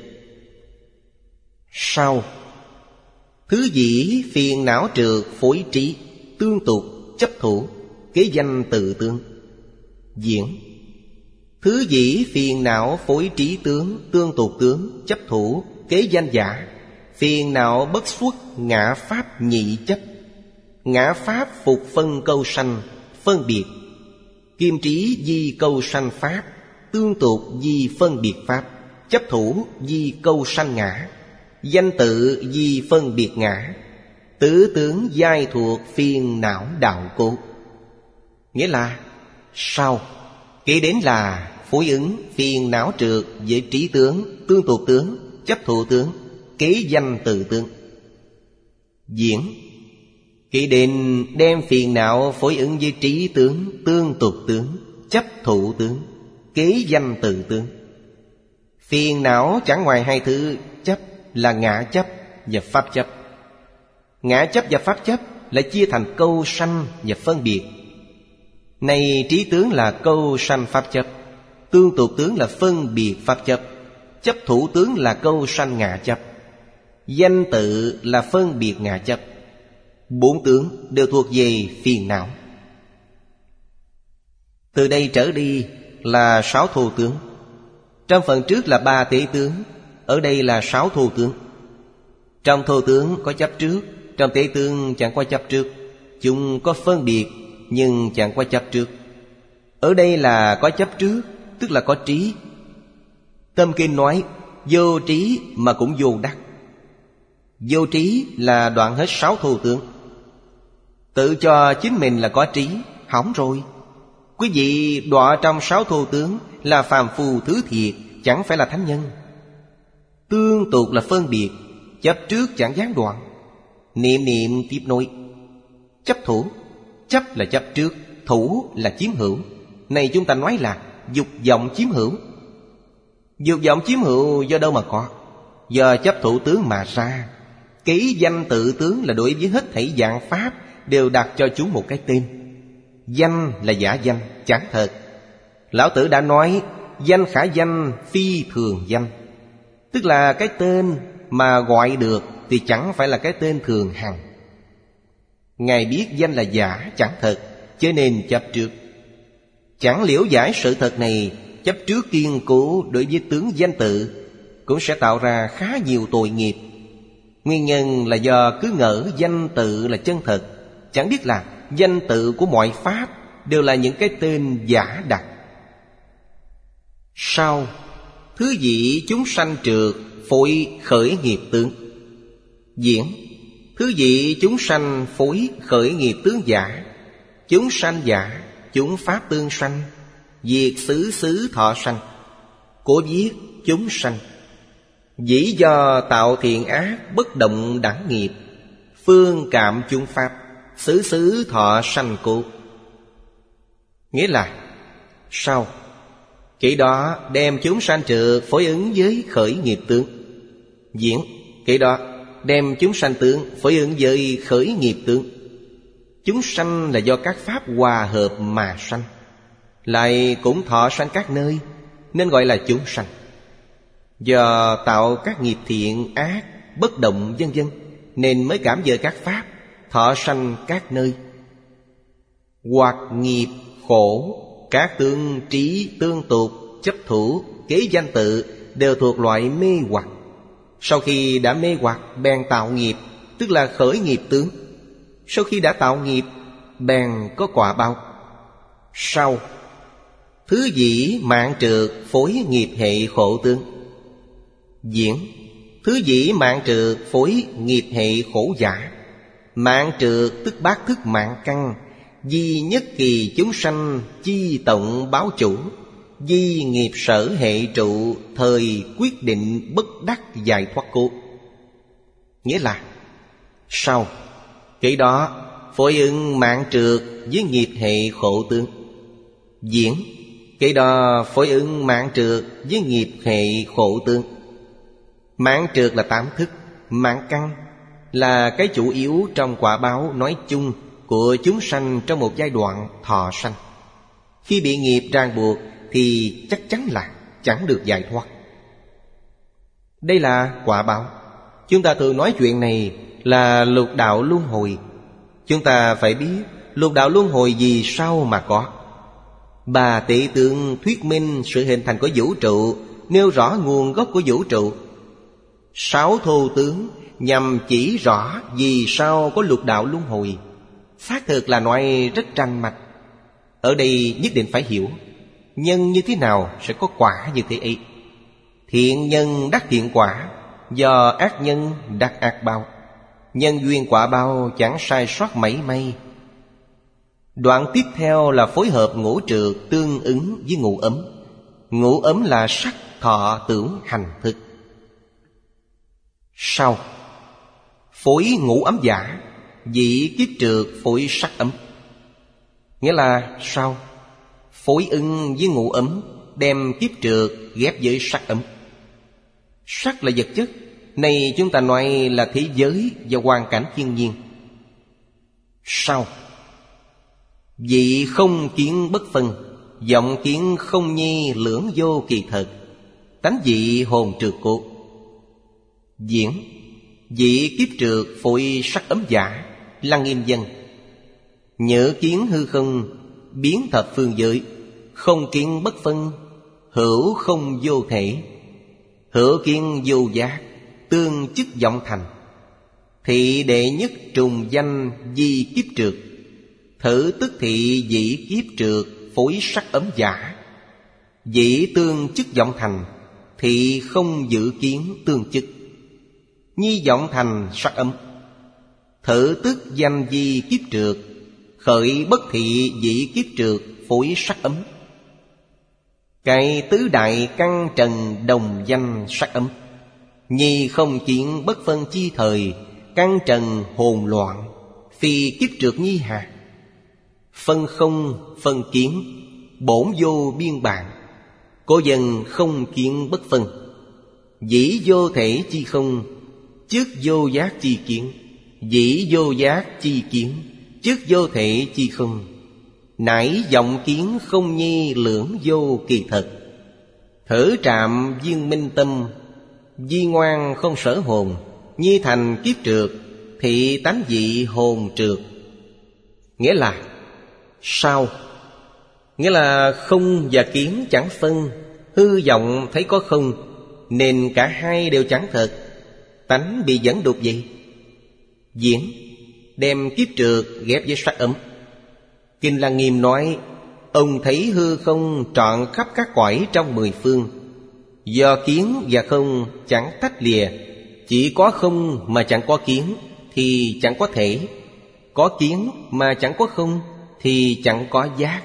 Speaker 1: Sau, thứ dĩ phiền não trượt phối trí, tương tục chấp thủ, kế danh tự tướng. Diễn thứ dĩ phiền não phối trí tướng, tương tục tướng, chấp thủ, kế danh giả. Phiền não bất xuất, ngã pháp nhị chấp. Ngã pháp phục phân câu sanh, phân biệt. Kim trí di câu sanh pháp, tương tục di phân biệt pháp. Chấp thủ di câu sanh ngã, danh tự di phân biệt ngã. Tứ tướng giai thuộc phiền não đạo cốt. Nghĩa là sau kế đến là phối ứng phiền não trượt với trí tướng, tương tục tướng, chấp thụ tướng, kế danh tự tướng. Diễn kế đến đem phiền não phối ứng với trí tướng, tương tục tướng, chấp thụ tướng, kế danh tự tướng. Phiền não chẳng ngoài hai thứ chấp là ngã chấp và pháp chấp. Ngã chấp và pháp chấp lại chia thành câu sanh và phân biệt. Này trí tướng là câu sanh pháp chấp, tương tục tướng là phân biệt pháp chấp, chấp thủ tướng là câu sanh ngã chấp, danh tự là phân biệt ngã chấp. Bốn tướng đều thuộc về phiền não. Từ đây trở đi là sáu thô tướng. Trong phần trước là ba tế tướng, ở đây là sáu thô tướng. Trong thô tướng có chấp trước, trong tế tướng chẳng có chấp trước. Chúng có phân biệt nhưng chẳng có chấp trước. Ở đây là có chấp trước, tức là có trí. Tâm Kinh nói vô trí mà cũng vô đắc. Vô trí là đoạn hết sáu thô tướng. Tự cho chính mình là có trí, hỏng rồi. Quý vị đọa trong sáu thô tướng là phàm phu thứ thiệt, chẳng phải là thánh nhân. Tương tục là phân biệt, chấp trước chẳng gián đoạn. Niệm niệm tiếp nối. Chấp thủ, chấp là chấp trước, thủ là chiếm hữu. Này chúng ta nói là dục vọng chiếm hữu. Dục vọng chiếm hữu do đâu mà có? Do chấp thủ tướng mà ra. Ký danh tự tướng là đối với hết thảy dạng pháp đều đặt cho chúng một cái tên. Danh là giả danh, chẳng thật. Lão Tử đã nói danh khả danh, phi thường danh. Tức là cái tên mà gọi được thì chẳng phải là cái tên thường hằng. Ngài biết danh là giả, chẳng thật, cho nên chấp trước. Chẳng liễu giải sự thật này, chấp trước kiên cố đối với tướng danh tự, cũng sẽ tạo ra khá nhiều tội nghiệp. Nguyên nhân là do cứ ngỡ danh tự là chân thật, chẳng biết là danh tự của mọi pháp đều là những cái tên giả đặt. Sau, thứ dĩ chúng sanh trượt, phối khởi nghiệp tướng. Diễn, thứ dĩ chúng sanh phối khởi nghiệp tướng giả. Chúng sanh giả, chúng pháp tương sanh, diệt xứ xứ thọ sanh. Cố viết chúng sanh. Dĩ do tạo thiện ác bất động đẳng nghiệp, phương cảm chúng pháp, xứ xứ thọ sanh cố. Nghĩa là sau kỹ đó đem chúng sanh trượt phối ứng với khởi nghiệp tướng. Diễn, kỹ đó đem chúng sanh tướng phối ứng với khởi nghiệp tướng. Chúng sanh là do các pháp hòa hợp mà sanh, lại cũng thọ sanh các nơi, nên gọi là chúng sanh. Do tạo các nghiệp thiện ác bất động vân vân, nên mới cảm giới các pháp, thọ sanh các nơi. Hoặc nghiệp khổ, các tương trí tương tục, chấp thủ, kế danh tự đều thuộc loại mê hoặc. Sau khi đã mê hoặc bèn tạo nghiệp, tức là khởi nghiệp tướng. Sau khi đã tạo nghiệp bèn có quả báo. Sau, thứ dĩ mạng trượt phối nghiệp hệ khổ tướng. Diễn, thứ dĩ mạng trượt phối nghiệp hệ khổ giả. Mạng trượt tức bát thức mạng căn, di nhất kỳ chúng sanh chi tổng báo chủ, di nghiệp sở hệ trụ, thời quyết định bất đắc giải thoát cố. Nghĩa là sau kỹ đó phối ứng mạng trượt với nghiệp hệ khổ tướng. Diễn, kỹ đó phối ứng mạng trượt với nghiệp hệ khổ tướng. Mạng trượt là tám thức, mạng căn là cái chủ yếu trong quả báo nói chung của chúng sanh trong một giai đoạn thọ sanh. Khi bị nghiệp ràng buộc thì chắc chắn là chẳng được giải thoát. Đây là quả báo. Chúng ta thường nói chuyện này là lục đạo luân hồi. Chúng ta phải biết lục đạo luân hồi vì sao mà có. Bà Tỳ Tượng thuyết minh sự hình thành của vũ trụ, nêu rõ nguồn gốc của vũ trụ. Sáu thô tướng nhằm chỉ rõ vì sao có lục đạo luân hồi. Xác thực là nói rất rành mạch. Ở đây nhất định phải hiểu nhân như thế nào sẽ có quả như thế ấy. Thiện nhân đắc thiện quả, do ác nhân đắc ác báo. Nhân duyên quả báo chẳng sai sót mảy may. Đoạn tiếp theo là phối hợp ngũ trượt tương ứng với ngũ ấm. Ngũ ấm là sắc, thọ, tưởng, hành, thức. Sau, phối ngũ ấm giả, dị kiếp trượt phối sắc ấm. Nghĩa là sau phối ưng với ngũ ấm, đem kiếp trượt ghép với sắc ấm. Sắc là vật chất, này chúng ta nói là thế giới và hoàn cảnh thiên nhiên. Sau. Vị không kiến bất phân, vọng kiến không nhi lưỡng vô kỳ thật, tánh vị hồn trượt cốt. Diễn. Vị kiếp trượt phội sắc ấm giả, Lăng Nghiêm dân. Nhớ kiến hư không, biến thập phương giới, không kiến bất phân, hữu không vô thể, hữu kiến vô giác, tương chức vọng thành. Thị đệ nhất trùng danh di kiếp trượt, thử tức thị dĩ kiếp trượt phối sắc ấm giả. Dĩ tương chức vọng thành, thị không dự kiến tương chức. Nhi vọng thành sắc ấm, thử tức danh di kiếp trượt, khởi bất thị dĩ kiếp trượt phối sắc ấm. Cái tứ đại căn trần đồng danh sắc ấm. Nhi không kiến bất phân chi thời, căn trần hồn loạn, phi kiếp trượt nhi hà. Phân không phân kiến, bổn vô biên bản, cố dân không kiến bất phân. Dĩ vô thể chi không, trước vô giác chi kiến. Dĩ vô giác chi kiến, trước vô thể chi không. Nãi vọng kiến không nhi lưỡng vô kỳ thật, thử trạm viên minh tâm, di ngoan không sở hồn. Nhi thành kiếp trượt, thị tánh vị hồn trượt. Nghĩa là sao? Nghĩa là không và kiến chẳng phân, hư vọng thấy có không, nên cả hai đều chẳng thật, tánh bị dẫn đục vậy. Diễn. Đem kiếp trượt ghép với sắc ấm. Kinh Lăng Nghiêm nói, ông thấy hư không trọn khắp các cõi trong mười phương. Do kiến và không chẳng tách lìa, chỉ có không mà chẳng có kiến thì chẳng có thể, có kiến mà chẳng có không thì chẳng có giác.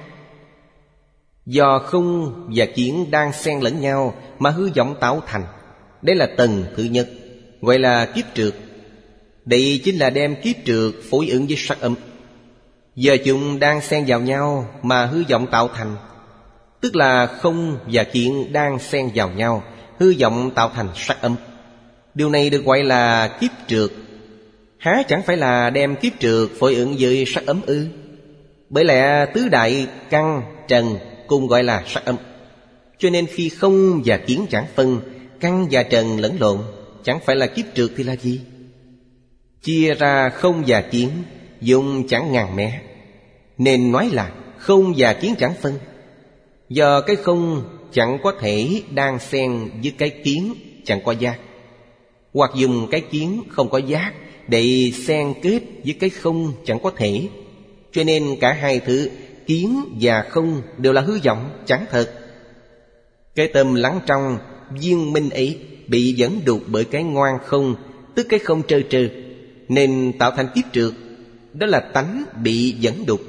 Speaker 1: Do không và kiến đang xen lẫn nhau mà hư vọng tạo thành. Đây là tầng thứ nhất, gọi là kiếp trượt. Đây chính là đem kiếp trượt phối ứng với sắc ấm. Giờ chúng đang xen vào nhau mà hư vọng tạo thành, tức là không và kiến đang xen vào nhau, hư vọng tạo thành sắc ấm. Điều này được gọi là kiếp trượt. Há chẳng phải là đem kiếp trượt phối ứng với sắc ấm ư? Bởi lẽ tứ đại căn trần cùng gọi là sắc ấm. Cho nên khi không và kiến chẳng phân, căn và trần lẫn lộn, chẳng phải là kiếp trượt thì là gì? Chia ra không và kiến, dùng chẳng ngàn mé, nên nói là không và kiến chẳng phân. Do cái không chẳng có thể đang xen với cái kiến chẳng có giác, hoặc dùng cái kiến không có giác để xen kết với cái không chẳng có thể. Cho nên cả hai thứ kiến và không đều là hư vọng chẳng thật. Cái tâm lắng trong viên minh ấy bị dẫn đục bởi cái ngoan không, tức cái không trơ trơ, nên tạo thành kiếp trượt. Đó là tánh bị dẫn đục.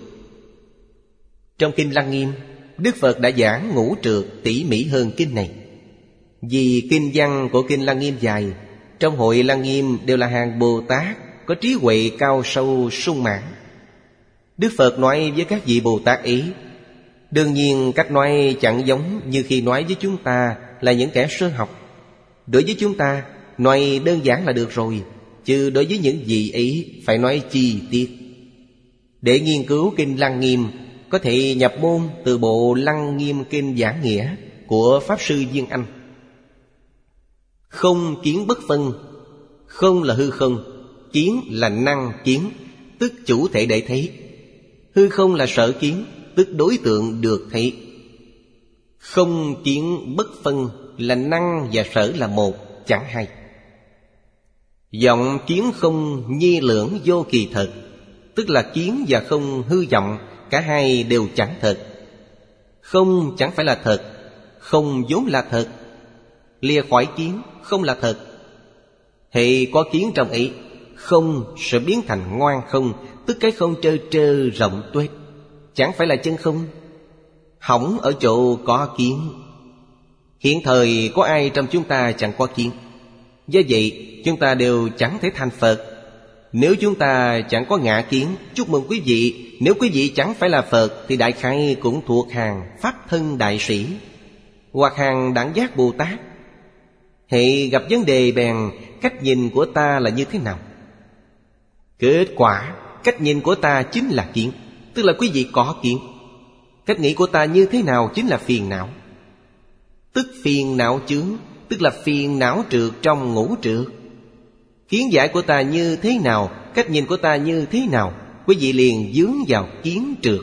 Speaker 1: Trong Kinh Lăng Nghiêm, Đức Phật đã giảng ngũ trượt tỉ mỉ hơn kinh này. Vì kinh văn của Kinh Lăng Nghiêm dài, trong hội Lăng Nghiêm đều là hàng Bồ Tát có trí huệ cao sâu sung mãn. Đức Phật nói với các vị Bồ Tát ấy, đương nhiên cách nói chẳng giống như khi nói với chúng ta là những kẻ sơ học. Đối với chúng ta, nói đơn giản là được rồi, chứ đối với những vị ấy phải nói chi tiết. Để nghiên cứu Kinh Lăng Nghiêm, có thể nhập môn từ bộ Lăng Nghiêm Kinh Giảng Nghĩa của Pháp Sư Viên Anh. Không kiến bất phân. Không là hư không, kiến là năng kiến, tức chủ thể để thấy. Hư không là sở kiến, tức đối tượng được thấy. Không kiến bất phân là năng và sở là một, chẳng hai. Vọng kiến không nhi lưỡng vô kỳ thật, tức là kiến và không hư vọng, cả hai đều chẳng thật. Không chẳng phải là thật, không vốn là thật. Lìa khỏi kiến, không là thật. Hệ có kiến trong ấy, không sẽ biến thành ngoan không, tức cái không trơ trơ rộng tuếch, chẳng phải là chân không. Hỏng ở chỗ có kiến. Hiện thời có ai trong chúng ta chẳng có kiến. Do vậy chúng ta đều chẳng thể thành Phật. Nếu chúng ta chẳng có ngã kiến, chúc mừng quý vị. Nếu quý vị chẳng phải là Phật thì đại khái cũng thuộc hàng Pháp thân đại sĩ, hoặc hàng Đẳng Giác Bồ Tát. Hệ gặp vấn đề bèn cách nhìn của ta là như thế nào? Kết quả cách nhìn của ta chính là kiến. Tức là quý vị có kiến. Cách nghĩ của ta như thế nào chính là phiền não. Tức phiền não chướng, tức là phiền não trượt trong ngũ trượt. Kiến giải của ta như thế nào, cách nhìn của ta như thế nào, quý vị liền vướng vào kiến trượt.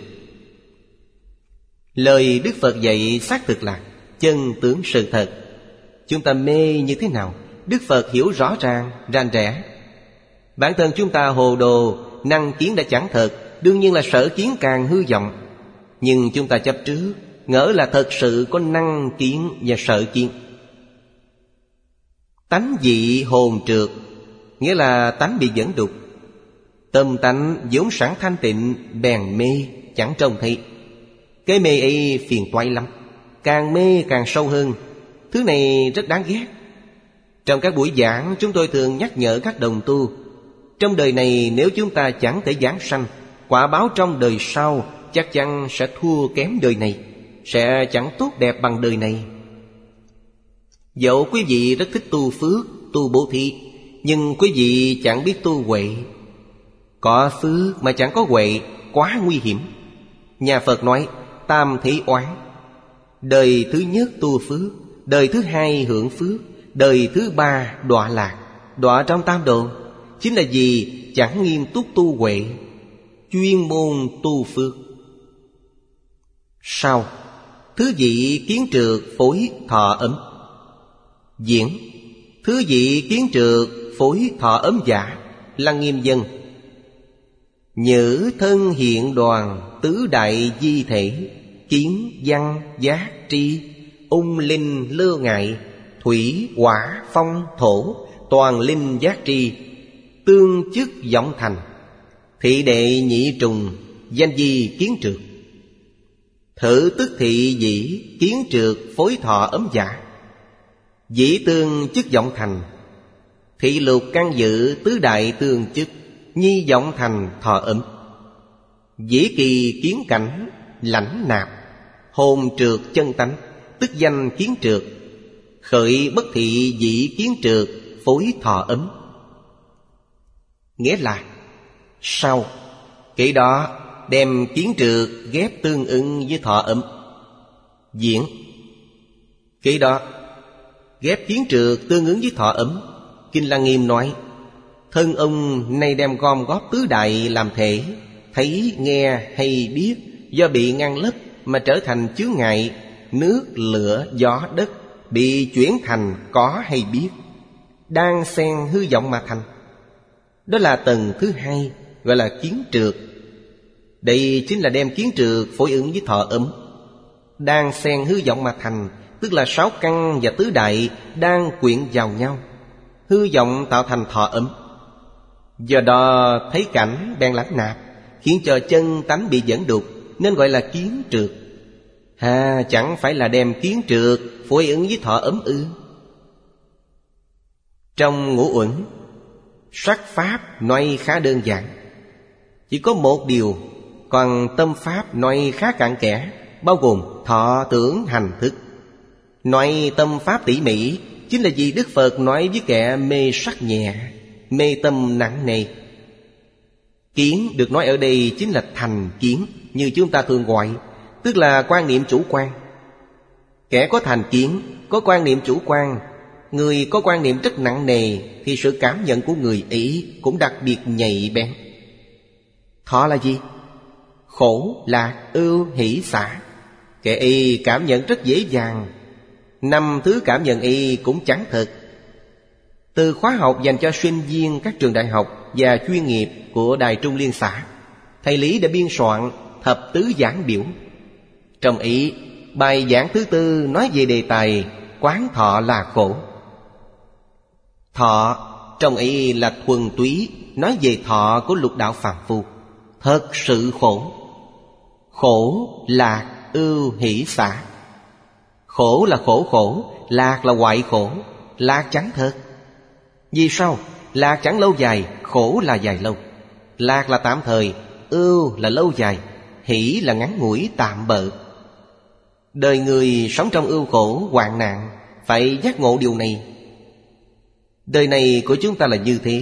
Speaker 1: Lời Đức Phật dạy xác thực là chân tướng sự thật. Chúng ta mê như thế nào, Đức Phật hiểu rõ ràng, rành rẽ. Bản thân chúng ta hồ đồ, năng kiến đã chẳng thật, đương nhiên là sở kiến càng hư vọng. Nhưng chúng ta chấp trước, ngỡ là thật sự có năng kiến và sở kiến. Tánh dị hồn trượt, nghĩa là tánh bị dẫn đục. Tâm tánh vốn sẵn thanh tịnh, bèn mê, chẳng trông thấy. Cái mê ấy phiền toái lắm, càng mê càng sâu hơn. Thứ này rất đáng ghét. Trong các buổi giảng, chúng tôi thường nhắc nhở các đồng tu, trong đời này nếu chúng ta chẳng thể giảng sanh, quả báo trong đời sau chắc chắn sẽ thua kém đời này, sẽ chẳng tốt đẹp bằng đời này. Dẫu quý vị rất thích tu phước, tu bố thí, nhưng quý vị chẳng biết tu huệ. Có phước mà chẳng có huệ, quá nguy hiểm. Nhà Phật nói tam thế oán. Đời thứ nhất tu phước, đời thứ hai hưởng phước, đời thứ ba đọa lạc. Đọa trong tam độ chính là gì? Chẳng nghiêm túc tu huệ, chuyên môn tu phước. Sau, thứ vị kiến trượt phối thọ ấm. Diễn, thứ vị kiến trượt phối thọ ấm giả. Lăng Nghiêm Dân. Nhữ thân hiện đoàn tứ đại di thể, kiến văn giác tri, ung linh lơ ngại, thủy hỏa phong thổ, toàn linh giác tri, tương chức vọng thành, thị đệ nhị trùng, danh di kiến trượt. Thử tức thị dĩ kiến trượt phối thọ ấm giả. Dĩ tương chức vọng thành, thị lục căn dự tứ đại tương chức, nhi vọng thành thọ ấm. Dĩ kỳ kiến cảnh lãnh nạp, hồn trượt chân tánh, tức danh kiến trượt. Khởi bất thị dĩ kiến trượt phối thọ ấm. Nghĩa là sau kỹ đó đem kiến trượt ghép tương ứng với thọ ấm. Diễn, kỹ đó ghép kiến trượt tương ứng với thọ ấm. Kinh Lăng Nghiêm nói, thân ông nay đem gom góp tứ đại làm thể, thấy nghe hay biết do bị ngăn lấp mà trở thành chướng ngại. Nước lửa gió đất bị chuyển thành có hay biết, đang xen hư vọng mà thành. Đó là tầng thứ hai, gọi là kiến trượt. Đây chính là đem kiến trượt phối ứng với thọ ấm. Đang xen hư vọng mà thành, tức là sáu căn và tứ đại đang quyện vào nhau, hư vọng tạo thành thọ ấm. Do đó thấy cảnh bèn lãnh nạp, khiến cho chân tánh bị dẫn đục, nên gọi là kiến trượt. À, chẳng phải là đem kiến trượt phối ứng với thọ ấm ư? Trong ngũ uẩn, sắc pháp nói khá đơn giản, chỉ có một điều. Còn tâm pháp nói khá cặn kẽ, bao gồm thọ tưởng hành thức. Nói tâm pháp tỉ mỉ chính là vì Đức Phật nói với kẻ mê sắc nhẹ, mê tâm nặng nề. Kiến được nói ở đây chính là thành kiến, như chúng ta thường gọi, tức là quan niệm chủ quan. Kẻ có thành kiến, có quan niệm chủ quan, người có quan niệm rất nặng nề, thì sự cảm nhận của người ấy cũng đặc biệt nhạy bén. Thọ là gì? Khổ, lạc, ưu, hỷ, xả. Kẻ ấy cảm nhận rất dễ dàng. Năm thứ cảm nhận ấy cũng chẳng thật. Từ khóa học dành cho sinh viên các trường đại học và chuyên nghiệp của Đài Trung Liên xã, thầy Lý đã biên soạn thập tứ giảng biểu. Trong ý, bài giảng thứ tư nói về đề tài quán thọ là khổ. Thọ trong ý là thuần túy nói về thọ của lục đạo phàm phu, thật sự khổ. Khổ, lạc, ưu, hỷ, xả. Khổ là khổ khổ, lạc là hoại khổ. Lạc chẳng thật. Vì sao? Lạc chẳng lâu dài, khổ là dài lâu. Lạc là tạm thời, ưu là lâu dài, hỷ là ngắn ngủi tạm bợ. Đời người sống trong ưu khổ hoạn nạn, phải giác ngộ điều này. Đời này của chúng ta là như thế,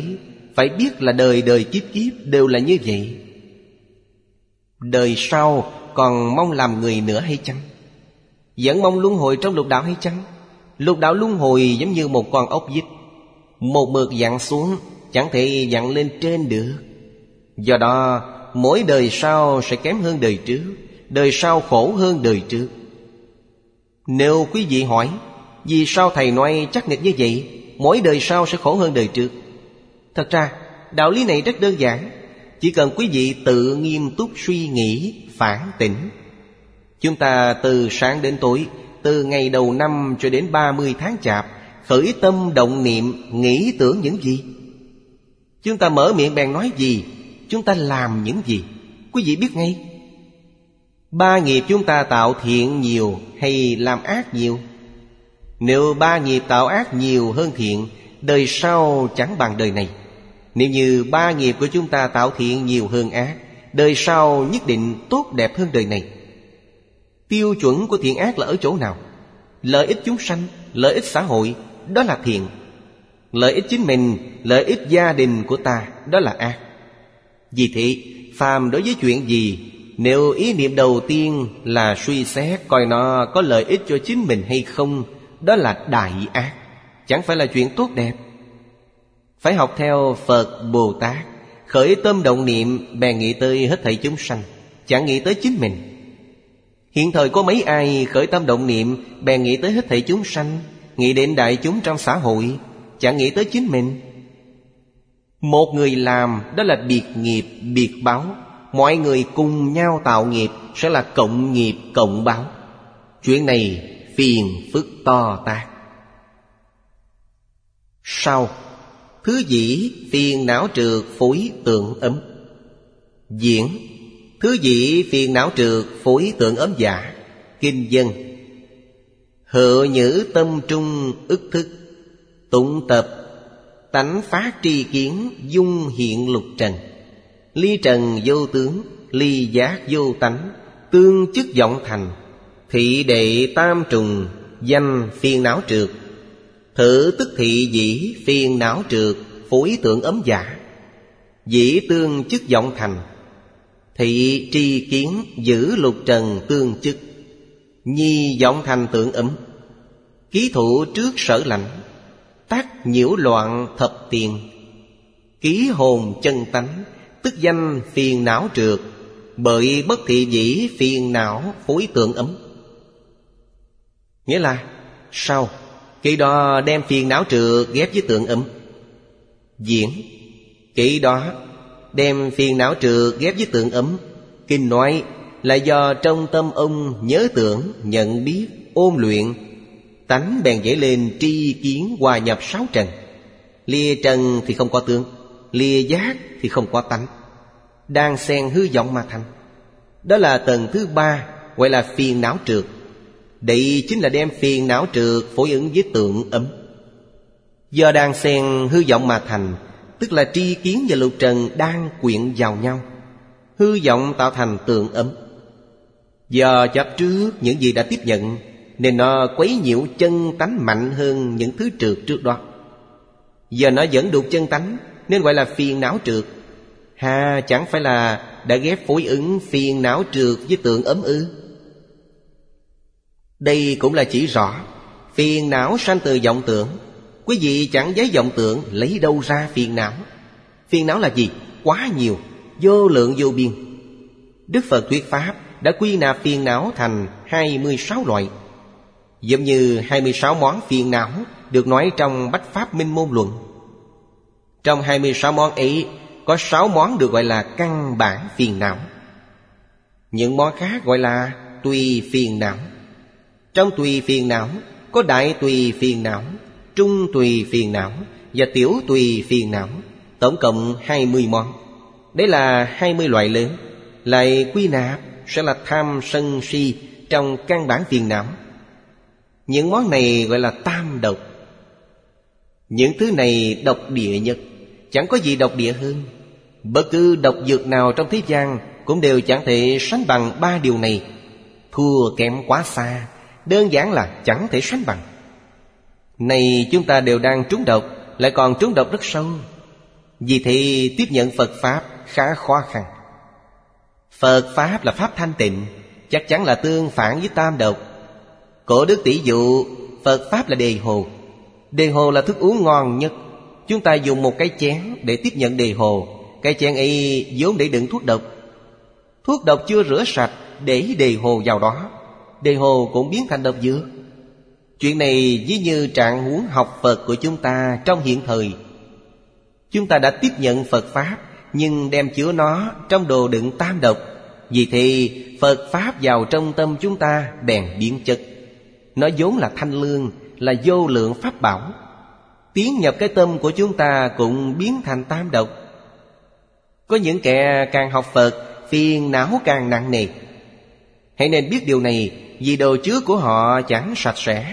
Speaker 1: phải biết là đời đời kiếp kiếp đều là như vậy. Đời sau còn mong làm người nữa hay chăng? Vẫn mong luân hồi trong lục đạo hay chăng? Lục đạo luân hồi giống như một con ốc vít, một mực dặn xuống, chẳng thể dặn lên trên được. Do đó mỗi đời sau sẽ kém hơn đời trước, đời sau khổ hơn đời trước. Nếu quý vị hỏi vì sao thầy nói chắc nịch như vậy, mỗi đời sau sẽ khổ hơn đời trước? Thật ra đạo lý này rất đơn giản. Chỉ cần quý vị tự nghiêm túc suy nghĩ, phản tỉnh. Chúng ta từ sáng đến tối, từ ngày đầu năm cho đến ba mươi tháng chạp, khởi tâm động niệm, nghĩ tưởng những gì? Chúng ta mở miệng bèn nói gì, chúng ta làm những gì, quý vị biết ngay. Ba nghiệp chúng ta tạo thiện nhiều hay làm ác nhiều? Nếu ba nghiệp tạo ác nhiều hơn thiện, đời sau chẳng bằng đời này. Nếu như ba nghiệp của chúng ta tạo thiện nhiều hơn ác, đời sau nhất định tốt đẹp hơn đời này. Tiêu chuẩn của thiện ác là ở chỗ nào? Lợi ích chúng sanh, lợi ích xã hội, đó là thiện. Lợi ích chính mình, lợi ích gia đình của ta, đó là ác. Vì thế, phàm đối với chuyện gì, nếu ý niệm đầu tiên là suy xét coi nó có lợi ích cho chính mình hay không, đó là đại ác, chẳng phải là chuyện tốt đẹp. Phải học theo Phật Bồ Tát, khởi tâm động niệm bèn nghĩ tới hết thảy chúng sanh, chẳng nghĩ tới chính mình. Hiện thời có mấy ai khởi tâm động niệm bèn nghĩ tới hết thảy chúng sanh, nghĩ đến đại chúng trong xã hội, chẳng nghĩ tới chính mình. Một người làm đó là biệt nghiệp, biệt báo. Mọi người cùng nhau tạo nghiệp sẽ là cộng nghiệp, cộng báo. Chuyện này phiền phức to tát. Sau, thứ dĩ phiền não trượt phối tượng ấm. Diễn, thứ dĩ phiền não trượt phối tượng ấm giả. Kinh dân, hợ nhữ tâm trung ức thức. Tụng tập, tánh phát tri kiến dung hiện lục trần. Ly trần vô tướng, ly giác vô tánh, tương chức vọng thành. Thị đệ tam trùng, danh phiền não trượt. Thử tức thị dĩ phiền não trượt, phối tượng ấm giả. Dĩ tương chức vọng thành. Thị tri kiến giữ lục trần tương chức. Nhi vọng thành tượng ấm. Ký thủ trước sở lãnh. Tác nhiễu loạn thập tiền. Ký hồn chân tánh, tức danh phiền não trượt. Bởi bất thị dĩ phiền não phối tượng ấm. Nghĩa là sao? Khi đó đem phiền não trượt ghép với tượng ấm. Diễn, khi đó đem phiền não trượt ghép với tượng ấm. Kinh nói là do trong tâm ông nhớ tưởng, nhận biết, ôn luyện, tánh bèn dậy lên tri kiến hòa nhập sáu trần. Lìa trần thì không có tướng, lìa giác thì không có tánh, đang xen hư vọng mà thành. Đó là tầng thứ ba, gọi là phiền não trượt. Đây chính là đem phiền não trượt phối ứng với tượng ấm. Do đang xen hư vọng mà thành, tức là tri kiến và lục trần đang quyện vào nhau, hư vọng tạo thành tượng ấm. Do chấp trước những gì đã tiếp nhận, nên nó quấy nhiễu chân tánh mạnh hơn những thứ trượt trước đó. Giờ nó vẫn đục chân tánh, nên gọi là phiền não trượt. Hà, chẳng phải là đã ghép phối ứng phiền não trượt với tượng ấm ư? Đây cũng là chỉ rõ phiền não sanh từ vọng tưởng. Quý vị chẳng giấy vọng tưởng, lấy đâu ra phiền não? Phiền não là gì? Quá nhiều, vô lượng vô biên. Đức Phật thuyết pháp đã quy nạp phiền não thành hai mươi sáu loại. Giống như hai mươi sáu món phiền não được nói trong Bách Pháp Minh Môn Luận. Trong hai mươi sáu món ấy, có sáu món được gọi là căn bản phiền não. Những món khác gọi là tùy phiền não. Trong tùy phiền não có đại tùy phiền não, trung tùy phiền não và tiểu tùy phiền não. Tổng cộng hai mươi món. Đấy là hai mươi loại lớn. Lại quy nạp sẽ là tham sân si trong căn bản phiền não. Những món này gọi là tam độc. Những thứ này độc địa nhất, chẳng có gì độc địa hơn. Bất cứ độc dược nào trong thế gian cũng đều chẳng thể sánh bằng ba điều này. Thua kém quá xa, đơn giản là chẳng thể sánh bằng. Này chúng ta đều đang trúng độc, lại còn trúng độc rất sâu. Vì thế tiếp nhận Phật Pháp khá khó khăn. Phật Pháp là Pháp thanh tịnh, chắc chắn là tương phản với tam độc. Cổ đức tỷ dụ Phật Pháp là đề hồ. Đề hồ là thức uống ngon nhất. Chúng ta dùng một cái chén để tiếp nhận đề hồ. Cái chén ấy vốn để đựng thuốc độc. Thuốc độc chưa rửa sạch, để đề hồ vào đó, đề hồ cũng biến thành độc dược. Chuyện này ví như trạng huống học Phật của chúng ta trong hiện thời. Chúng ta đã tiếp nhận Phật Pháp, nhưng đem chứa nó trong đồ đựng tam độc. Vì thế Phật Pháp vào trong tâm chúng ta bèn biến chất. Nó vốn là thanh lương, là vô lượng pháp bảo. Tiến nhập cái tâm của chúng ta cũng biến thành tam độc. Có những kẻ càng học Phật, phiền não càng nặng nề. Hãy nên biết điều này, vì đồ chứa của họ chẳng sạch sẽ.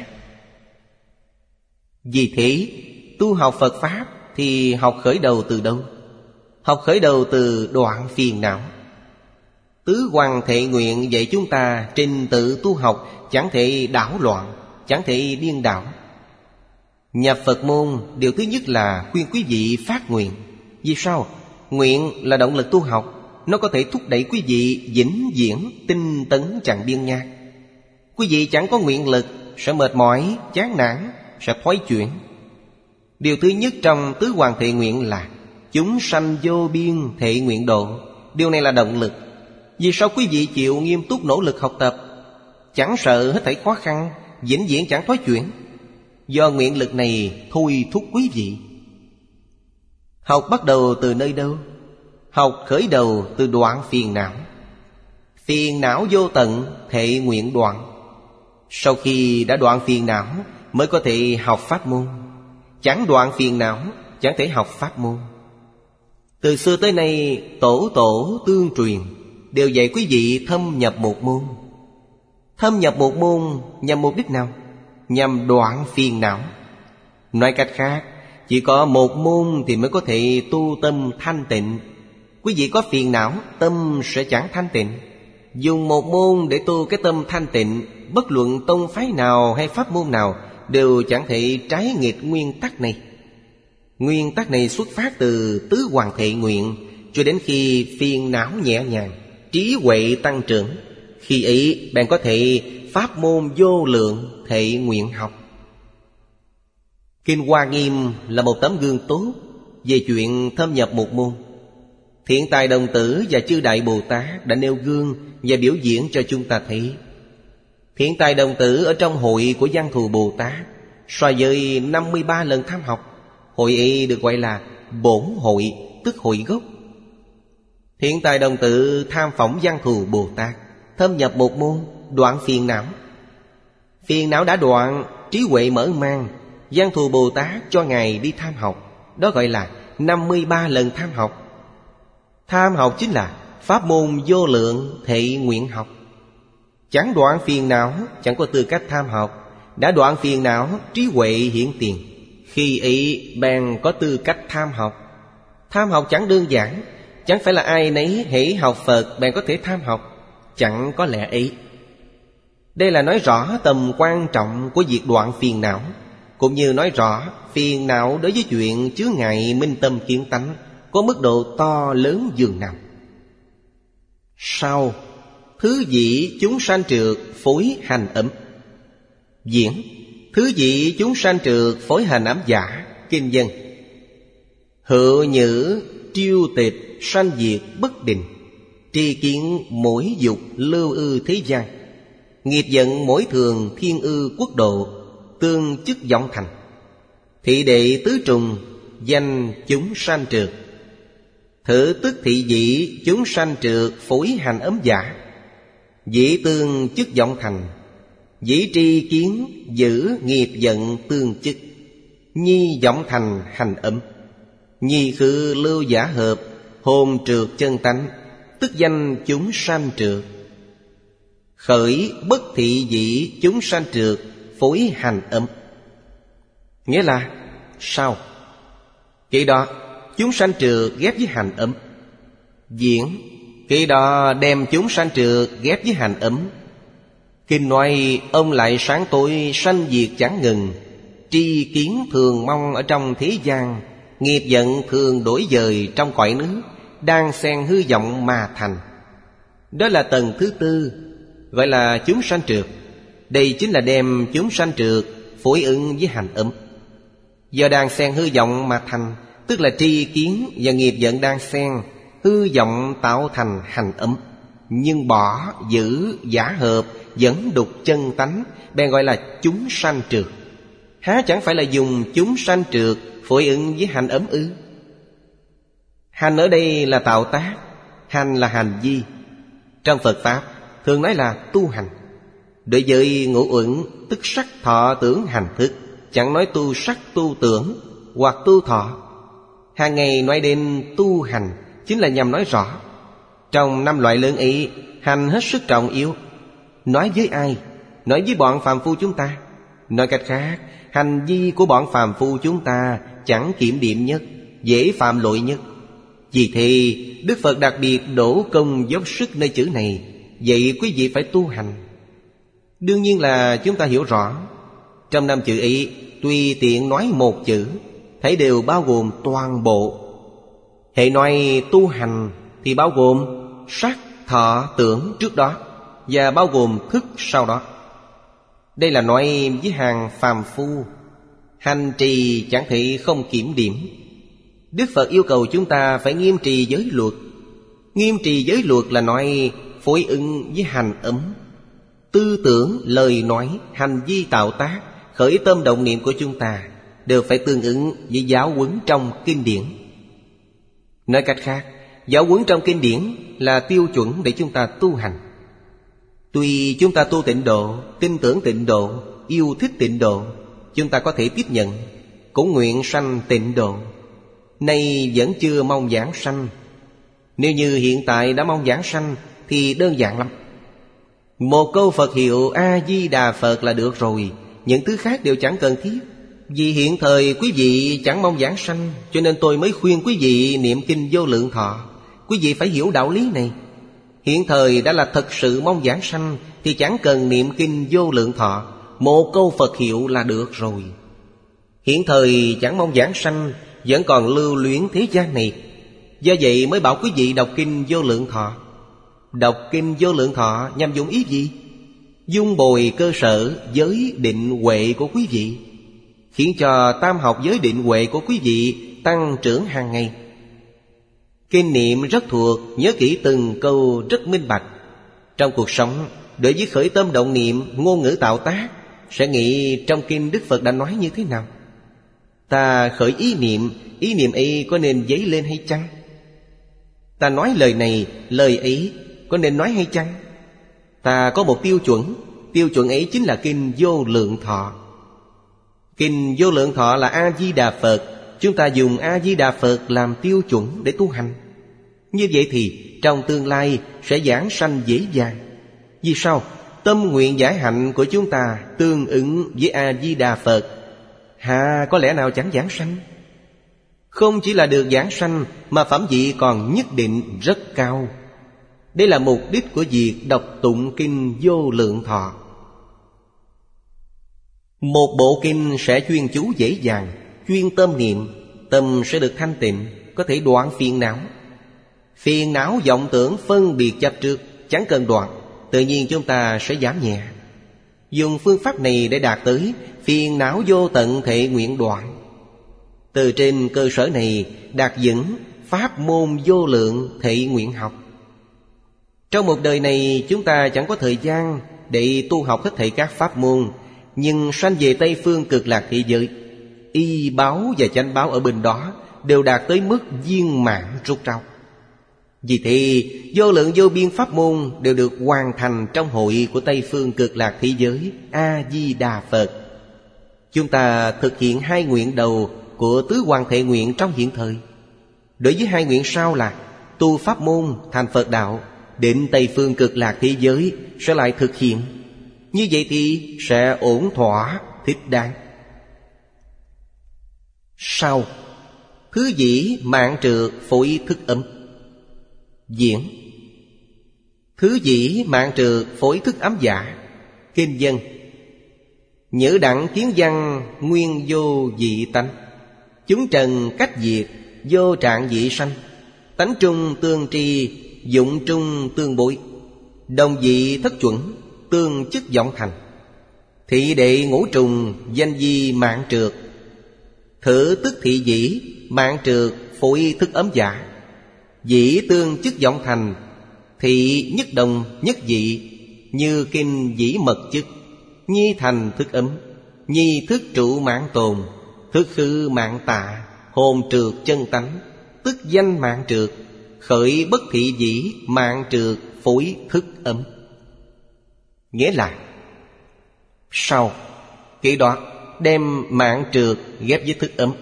Speaker 1: Vì thế tu học Phật Pháp thì học khởi đầu từ đâu? Học khởi đầu từ đoạn phiền não. Tứ Hoằng Thệ Nguyện dạy chúng ta trình tự tu học chẳng thể đảo loạn, chẳng thể điên đảo. Nhập Phật môn, điều thứ nhất là khuyên quý vị phát nguyện. Vì sao? Nguyện là động lực tu học. Nó có thể thúc đẩy quý vị vĩnh viễn tinh tấn chẳng biên nhạc. Quý vị chẳng có nguyện lực, sẽ mệt mỏi, chán nản, sẽ thoái chuyển. Điều thứ nhất trong tứ Hoằng Thệ Nguyện là chúng sanh vô biên thệ nguyện độ. Điều này là động lực. Vì sao quý vị chịu nghiêm túc nỗ lực học tập, chẳng sợ hết thảy khó khăn, vĩnh viễn chẳng thoái chuyển? Do nguyện lực này thôi thúc quý vị. Học bắt đầu từ nơi đâu? Học khởi đầu từ đoạn phiền não. Phiền não vô tận, thệ nguyện đoạn. Sau khi đã đoạn phiền não mới có thể học pháp môn. Chẳng đoạn phiền não, chẳng thể học pháp môn. Từ xưa tới nay, tổ tổ tương truyền đều dạy quý vị thâm nhập một môn. Thâm nhập một môn nhằm mục đích nào? Nhằm đoạn phiền não. Nói cách khác, chỉ có một môn thì mới có thể tu tâm thanh tịnh. Quý vị có phiền não, tâm sẽ chẳng thanh tịnh. Dùng một môn để tu cái tâm thanh tịnh, bất luận tông phái nào hay pháp môn nào đều chẳng thể trái nghịch nguyên tắc này. Nguyên tắc này xuất phát từ tứ Hoằng Thệ Nguyện, cho đến khi phiền não nhẹ nhàng, trí huệ tăng trưởng, khi ấy bạn có thể pháp môn vô lượng thệ nguyện học. Kinh Hoa Nghiêm là một tấm gương tốt về chuyện thâm nhập một môn. Thiện Tài Đồng Tử và Chư Đại Bồ Tát đã nêu gương và biểu diễn cho chúng ta thấy. Thiện Tài Đồng Tử ở trong hội của Văn Thù Bồ Tát, so với năm mươi ba lần tham học, hội ấy được gọi là bổn hội, tức hội gốc. Thiện Tài Đồng Tử tham phỏng Văn Thù Bồ Tát, thâm nhập một môn, đoạn phiền não. Phiền não đã đoạn, trí huệ mở mang, Văn Thù Bồ Tát cho Ngài đi tham học. Đó gọi là năm mươi ba lần tham học. Tham học chính là pháp môn vô lượng thệ nguyện học. Chẳng đoạn phiền não, chẳng có tư cách tham học. Đã đoạn phiền não, trí huệ hiển tiền, khi ấy bèn có tư cách tham học. Tham học chẳng đơn giản, chẳng phải là ai nấy hễ học Phật bèn có thể tham học. Chẳng có lẽ ấy. Đây là nói rõ tầm quan trọng của việc đoạn phiền não, cũng như nói rõ phiền não đối với chuyện chướng ngại minh tâm kiến tánh có mức độ to lớn dường nào. Sau, thứ dĩ chúng sanh trượt phối hành ấm. Diễn, thứ dĩ chúng sanh trượt phối hành ấm giả. Kinh dân. Hữu nhữ triêu tịch sanh diệt bất định, tri kiến mỗi dục lưu ư thế gian, nghiệp giận mỗi thường thiên ư quốc độ, tương chức vọng thành. Thị đệ tứ trùng danh chúng sanh trượt. Thử tức thị dĩ chúng sanh trượt phối hành ấm giả. Dĩ tương chức vọng thành, dĩ tri kiến giữ nghiệp giận tương chức. Nhi vọng thành hành ấm, nhi khư lưu giả hợp, hồn trượt chân tánh, tức danh chúng sanh trượt. Khởi bất thị dĩ chúng sanh trượt phối hành ấm. Nghĩa là sao? Khi đó chúng sanh trượt ghép với hành ấm. Diễn, khi đó đem chúng sanh trượt ghép với hành ấm. Kinh nói ông lại sáng tối sanh diệt chẳng ngừng, tri kiến thường mong ở trong thế gian, Nghiệp vận thường đổi dời trong cõi nước, đan xen hư vọng mà thành. Đó là tầng thứ tư, gọi là chúng sanh trượt. Đây chính là đem chúng sanh trượt phối ứng với hành ấm. Do đan xen hư vọng mà thành, tức là tri kiến và nghiệp vận đan xen, hư vọng tạo thành hành ấm. Nhưng bỏ, giữ, giả hợp, dẫn đục chân tánh, bèn gọi là chúng sanh trượt. Há chẳng phải là dùng chúng sanh trượt phối ứng với hành ấm ư? Hành ở đây là tạo tác, hành là hành vi. Trong Phật Pháp thường nói là tu hành. Đối với ngũ uẩn, tức sắc thọ tưởng hành thức, chẳng nói tu sắc tu tưởng hoặc tu thọ. Hàng ngày nói đến tu hành chính là nhằm nói rõ, trong năm loại lớn ấy, hành hết sức trọng yếu. Nói với ai? Nói với bọn phàm phu chúng ta. Nói cách khác, hành vi của bọn phàm phu chúng ta chẳng kiểm điểm nhất, dễ phạm lỗi nhất. Vì thế Đức Phật đặc biệt đổ công dốc sức nơi chữ này, vậy quý vị phải tu hành. Đương nhiên là chúng ta hiểu rõ, trong năm chữ ấy tùy tiện nói một chữ, thấy đều bao gồm toàn bộ. Hệ nói tu hành thì bao gồm sắc, thọ, tưởng trước đó, và bao gồm thức sau đó. Đây là nói với hàng phàm phu, hành trì chẳng thể không kiểm điểm. Đức Phật yêu cầu chúng ta phải nghiêm trì giới luật. Nghiêm trì giới luật là nói phối ứng với hành ấm. Tư tưởng, lời nói, hành vi tạo tác, khởi tâm động niệm của chúng ta đều phải tương ứng với giáo huấn trong kinh điển. Nói cách khác, giáo huấn trong kinh điển là tiêu chuẩn để chúng ta tu hành. Tuy chúng ta tu tịnh độ, tin tưởng tịnh độ, yêu thích tịnh độ, chúng ta có thể tiếp nhận, cũng nguyện sanh tịnh độ, nay vẫn chưa mong giảng sanh. Nếu như hiện tại đã mong giảng sanh thì đơn giản lắm. Một câu Phật hiệu A-di-đà Phật là được rồi, những thứ khác đều chẳng cần thiết. Vì hiện thời quý vị chẳng mong giảng sanh, cho nên tôi mới khuyên quý vị niệm kinh Vô Lượng Thọ. Quý vị phải hiểu đạo lý này. Hiện thời đã là thật sự mong giảng sanh thì chẳng cần niệm kinh Vô Lượng Thọ, một câu Phật hiệu là được rồi. Hiện thời chẳng mong giảng sanh, vẫn còn lưu luyến thế gian này, do vậy mới bảo quý vị đọc kinh Vô Lượng Thọ. Đọc kinh Vô Lượng Thọ nhằm dụng ý gì? Dung bồi cơ sở giới định huệ của quý vị, khiến cho tam học giới định huệ của quý vị tăng trưởng hàng ngày. Kinh niệm rất thuộc, nhớ kỹ từng câu rất minh bạch. Trong cuộc sống, đối với khởi tâm động niệm, ngôn ngữ tạo tác, sẽ nghĩ trong kinh Đức Phật đã nói như thế nào. Ta khởi ý niệm, ý niệm ấy có nên dấy lên hay chăng? Ta nói lời này, lời ấy có nên nói hay chăng? Ta có một tiêu chuẩn, tiêu chuẩn ấy chính là kinh Vô Lượng Thọ. Kinh Vô Lượng Thọ là A-di-đà Phật. Chúng ta dùng A-di-đà Phật làm tiêu chuẩn để tu hành. Như vậy thì trong tương lai sẽ giảng sanh dễ dàng. Vì sao? Tâm nguyện giải hạnh của chúng ta tương ứng với A-di-đà Phật. Hà có lẽ nào chẳng giảng sanh? Không chỉ là được giảng sanh, mà phẩm vị còn nhất định rất cao. Đây là mục đích của việc đọc tụng kinh Vô Lượng Thọ. Một bộ kinh sẽ chuyên chú dễ dàng, chuyên tâm niệm, tâm sẽ được thanh tịnh, có thể đoạn phiền não. Phiền não vọng tưởng phân biệt chấp trước chẳng cần đoạn, tự nhiên chúng ta sẽ giảm nhẹ. Dùng phương pháp này để đạt tới phiền não vô tận thể nguyện đoạn. Từ trên cơ sở này đạt vững pháp môn vô lượng thể nguyện học. Trong một đời này chúng ta chẳng có thời gian để tu học hết thảy các pháp môn, nhưng sanh về Tây Phương Cực Lạc thế giới, y báo và chánh báo ở bên đó đều đạt tới mức viên mãn rốt ráo. Vì thế vô lượng vô biên pháp môn đều được hoàn thành trong hội của Tây Phương Cực Lạc thế giới A-di-đà Phật. Chúng ta thực hiện hai nguyện đầu của tứ hoàng thể nguyện trong hiện thời. Đối với hai nguyện sau là tu pháp môn thành Phật đạo, đến Tây Phương Cực Lạc thế giới sẽ lại thực hiện. Như vậy thì sẽ ổn thỏa, thích đáng. Sau, thứ dĩ mạng trượt phối thức ấm. Diễn. Thứ dĩ mạng trượt phối thức ấm giả. Kinh dân. Nhữ đặng kiến văn nguyên vô dị tánh. Chúng trần cách diệt, vô trạng dị sanh. Tánh trung tương tri, dụng trung tương bối. Đồng dị thất chuẩn, tương chức vọng thành. Thị đệ ngũ trùng, danh di mạng trượt. Thử tức thị dĩ, mạng trượt phổi thức ấm giả. Dĩ tương chức vọng thành, thị nhất đồng nhất dị. Như kinh dĩ mật chức, nhi thành thức ấm. Nhi thức trụ mạng tồn, thức khư mạng tạ. Hồn trượt chân tánh, tức danh mạng trượt. Khởi bất thị dĩ, mạng trượt phổi thức ấm. Nghĩa là sau cái đó đem mạng trượt ghép với thức ấm.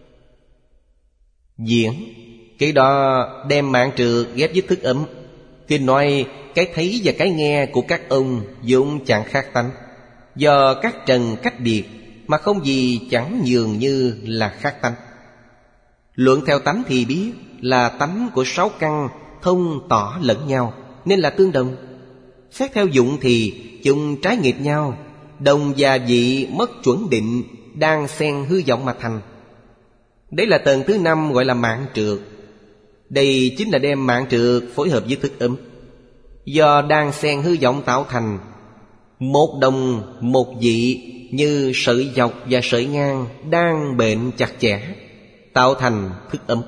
Speaker 1: Diễn cái đó đem mạng trượt ghép với thức ấm. Kinh nói cái thấy và cái nghe của các ông vốn chẳng khác tánh. Do các trần cách biệt mà không gì chẳng nhường như là khác tánh. Luận theo tánh thì biết là tánh của sáu căn thông tỏ lẫn nhau nên là tương đồng. Xét theo dụng thì chúng trái nghịch nhau, đồng và dị mất chuẩn định, đang xen hư vọng mà thành. Đấy là tầng thứ năm gọi là mạng trượt. Đây chính là đem mạng trượt phối hợp với thức ấm. Do đang xen hư vọng tạo thành, một đồng một dị như sợi dọc và sợi ngang đang bệnh chặt chẽ, tạo thành thức ấm.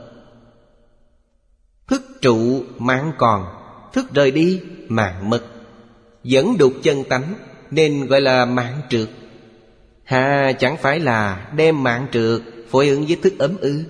Speaker 1: Thức trụ mạng còn, thức rời đi mạng mất. Vẫn đục chân tánh nên gọi là mạng trượt. Hà chẳng phải là đem mạng trượt phối ứng với thức ấm ư?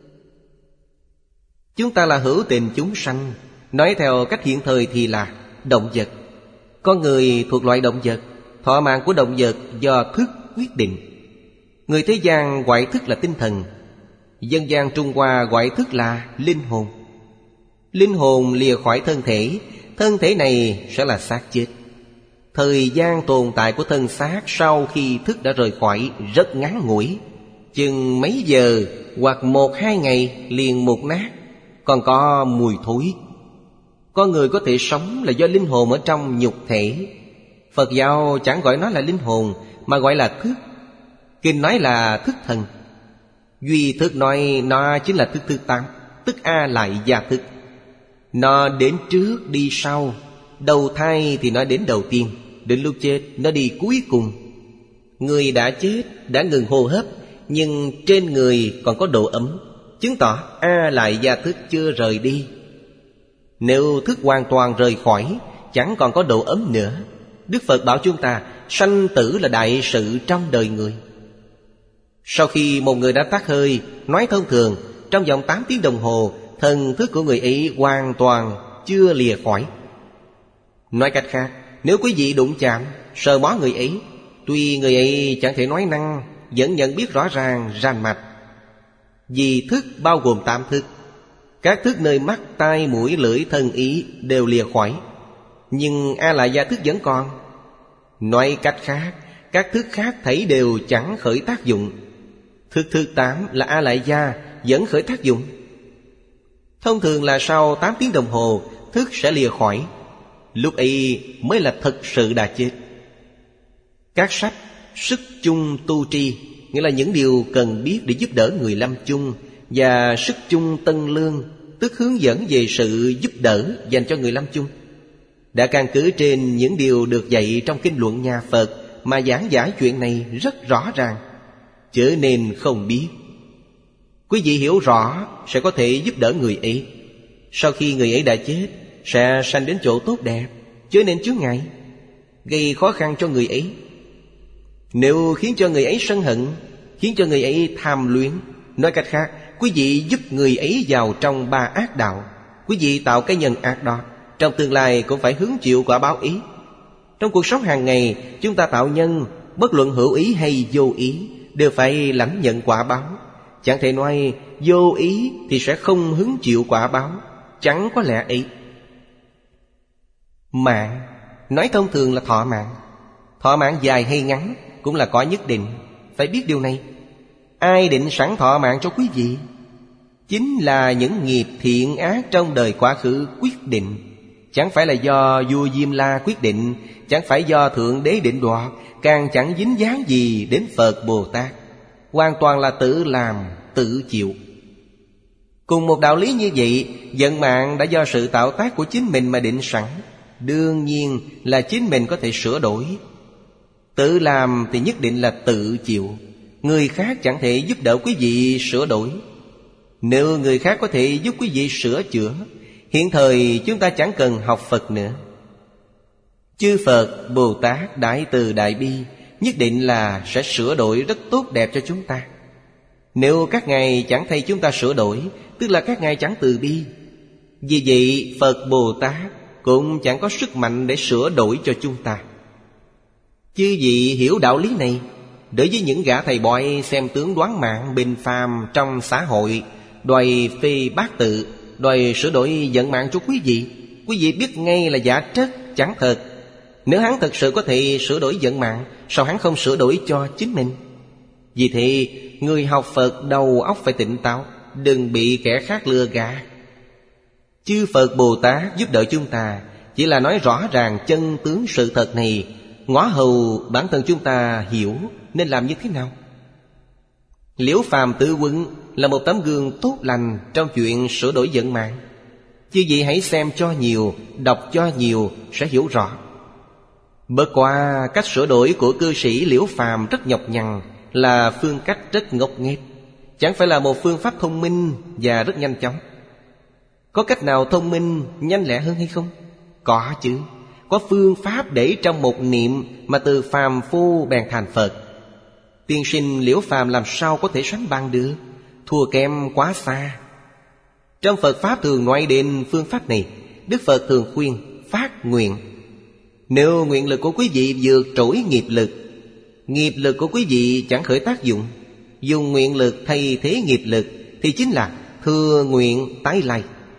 Speaker 1: Chúng ta là hữu tình chúng sanh. Nói theo cách hiện thời thì là động vật. Con người thuộc loại động vật. Thọ mạng của động vật do thức quyết định. Người thế gian gọi thức là tinh thần. Dân gian Trung Hoa gọi thức là linh hồn. Linh hồn lìa khỏi thân thể, thân thể này sẽ là xác chết. Thời gian tồn tại của thân xác sau khi thức đã rời khỏi rất ngắn ngủi, chừng mấy giờ hoặc một hai ngày liền mục nát, còn có mùi thối. Con người có thể sống là do linh hồn ở trong nhục thể. Phật giáo chẳng gọi nó là linh hồn mà gọi là thức. Kinh nói là thức thần. Duy thức nói nó chính là thức thứ tám, tức A Lại Gia thức. Nó đến trước đi sau. Đầu thai thì nó đến đầu tiên, đến lúc chết nó đi cuối cùng. Người đã chết, đã ngừng hô hấp, nhưng trên người còn có độ ấm, chứng tỏ A Lại Gia thức chưa rời đi. Nếu thức hoàn toàn rời khỏi, chẳng còn có độ ấm nữa. Đức Phật bảo chúng ta, sanh tử là đại sự trong đời người. Sau khi một người đã tắt hơi, nói thông thường, trong vòng tám tiếng đồng hồ, thần thức của người ấy hoàn toàn chưa lìa khỏi. Nói cách khác, nếu quý vị đụng chạm, sờ mó người ấy, tuy người ấy chẳng thể nói năng, vẫn nhận biết rõ ràng, rành mạch. Vì thức bao gồm tám thức. Các thức nơi mắt, tai, mũi, lưỡi, thân, ý đều lìa khỏi. Nhưng A Lại Gia thức vẫn còn. Nói cách khác, các thức khác thảy đều chẳng khởi tác dụng. Thức thứ tám là A Lại Gia vẫn khởi tác dụng. Thông thường là sau tám tiếng đồng hồ, thức sẽ lìa khỏi. Lúc ấy mới là thật sự đã chết. Các sách Sức chung tu tri, nghĩa là những điều cần biết để giúp đỡ người lâm chung, và Sức chung tân lương, tức hướng dẫn về sự giúp đỡ dành cho người lâm chung, đã căn cứ trên những điều được dạy trong kinh luận nhà Phật mà giảng giải chuyện này rất rõ ràng, chớ nên không biết. Quý vị hiểu rõ sẽ có thể giúp đỡ người ấy. Sau khi người ấy đã chết, sẽ sanh đến chỗ tốt đẹp, chớ nên chướng ngại, gây khó khăn cho người ấy. Nếu khiến cho người ấy sân hận, khiến cho người ấy tham luyến, nói cách khác, quý vị giúp người ấy vào trong ba ác đạo, quý vị tạo cái nhân ác đó, trong tương lai cũng phải hứng chịu quả báo ý. Trong cuộc sống hàng ngày, chúng ta tạo nhân, bất luận hữu ý hay vô ý, đều phải lãnh nhận quả báo. Chẳng thể nói vô ý thì sẽ không hứng chịu quả báo, chẳng có lẽ ấy. Mạng, nói thông thường là thọ mạng. Thọ mạng dài hay ngắn cũng là có nhất định, phải biết điều này. Ai định sẵn thọ mạng cho quý vị? Chính là những nghiệp thiện ác trong đời quá khứ quyết định. Chẳng phải là do vua Diêm La quyết định, chẳng phải do Thượng Đế định đoạt, càng chẳng dính dáng gì đến Phật Bồ Tát. Hoàn toàn là tự làm, tự chịu. Cùng một đạo lý như vậy, vận mạng đã do sự tạo tác của chính mình mà định sẵn. Đương nhiên là chính mình có thể sửa đổi. Tự làm thì nhất định là tự chịu. Người khác chẳng thể giúp đỡ quý vị sửa đổi. Nếu người khác có thể giúp quý vị sửa chữa, hiện thời chúng ta chẳng cần học Phật nữa. Chư Phật, Bồ Tát, Đại Từ Đại Bi nhất định là sẽ sửa đổi rất tốt đẹp cho chúng ta. Nếu các ngài chẳng thay chúng ta sửa đổi, tức là các ngài chẳng từ bi. Vì vậy Phật Bồ Tát cũng chẳng có sức mạnh để sửa đổi cho chúng ta. Chư vị hiểu đạo lý này, đối với những gã thầy bói xem tướng đoán mạng bình phàm trong xã hội, đòi phê bát tự, đòi sửa đổi vận mạng cho quý vị, quý vị biết ngay là giả trất, chẳng thật. Nếu hắn thật sự có thể sửa đổi vận mạng, sao hắn không sửa đổi cho chính mình? Vì thế người học Phật đầu óc phải tỉnh táo, đừng bị kẻ khác lừa gạt. Chư Phật Bồ Tát giúp đỡ chúng ta chỉ là nói rõ ràng chân tướng sự thật này, ngõ hầu bản thân chúng ta hiểu nên làm như thế nào. Liễu Phàm Tử Quân là một tấm gương tốt lành trong chuyện sửa đổi vận mạng. Chứ vậy hãy xem cho nhiều, đọc cho nhiều sẽ hiểu rõ. Bất qua cách sửa đổi của cư sĩ Liễu Phàm rất nhọc nhằn, là phương cách rất ngốc nghếch, chẳng phải là một phương pháp thông minh và rất nhanh chóng. Có cách nào thông minh, nhanh lẹ hơn hay không? Có chứ. Có phương pháp để trong một niệm mà từ phàm phu bèn thành Phật. Tiên sinh Liễu Phàm làm sao có thể sánh bằng được, thua kém quá xa. Trong Phật Pháp thường nói đến phương pháp này, Đức Phật thường khuyên phát nguyện. Nếu nguyện lực của quý vị vượt trội nghiệp lực, nghiệp lực của quý vị chẳng khởi tác dụng, dùng nguyện lực thay thế nghiệp lực, thì chính là thừa nguyện tái lai.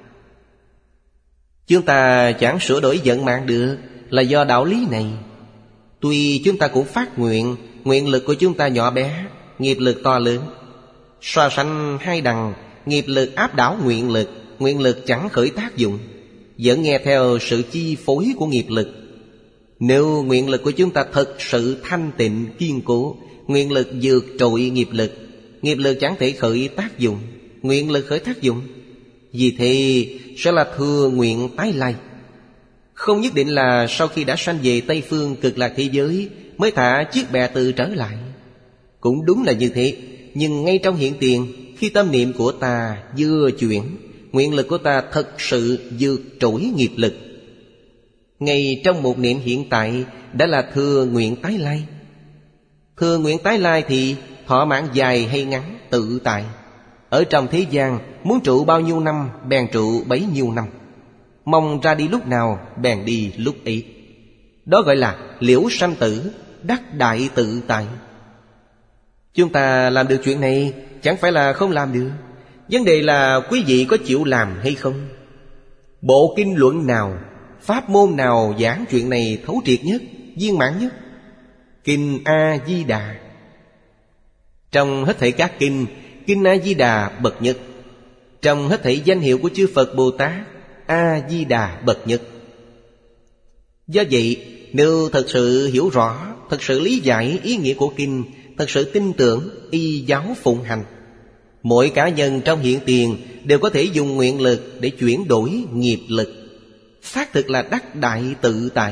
Speaker 1: Chúng ta chẳng sửa đổi vận mạng được là do đạo lý này. Tuy chúng ta cũng phát nguyện, nguyện lực của chúng ta nhỏ bé, nghiệp lực to lớn. So sánh hai đằng, nghiệp lực áp đảo nguyện lực, nguyện lực chẳng khởi tác dụng, vẫn nghe theo sự chi phối của nghiệp lực. Nếu nguyện lực của chúng ta thật sự thanh tịnh kiên cố, nguyện lực vượt trội nghiệp lực, nghiệp lực chẳng thể khởi tác dụng, nguyện lực khởi tác dụng, vì thế sẽ là thừa nguyện tái lai. Không nhất định là sau khi đã sanh về Tây Phương Cực Lạc thế giới mới thả chiếc bè từ trở lại. Cũng đúng là như thế, nhưng ngay trong hiện tiền, khi tâm niệm của ta vừa chuyển, nguyện lực của ta thật sự vượt trội nghiệp lực, ngay trong một niệm hiện tại đã là thừa nguyện tái lai. Thừa nguyện tái lai thì thọ mạng dài hay ngắn tự tại. Ở trong thế gian muốn trụ bao nhiêu năm bèn trụ bấy nhiêu năm, mong ra đi lúc nào bèn đi lúc ấy. Đó gọi là liễu sanh tử, đắc đại tự tại. Chúng ta làm được chuyện này chẳng phải là không làm được. Vấn đề là quý vị có chịu làm hay không. Bộ kinh luận nào, pháp môn nào giảng chuyện này thấu triệt nhất, viên mãn nhất? Kinh A-di-đà. Trong hết thảy các kinh, Kinh A-di-đà bậc nhất. Trong hết thảy danh hiệu của chư Phật Bồ Tát, A-di-đà bậc nhất. Do vậy, nếu thật sự hiểu rõ, thật sự lý giải ý nghĩa của kinh, thật sự tin tưởng, y giáo phụng hành, mỗi cá nhân trong hiện tiền đều có thể dùng nguyện lực để chuyển đổi nghiệp lực, xác thực là đắc đại tự tại.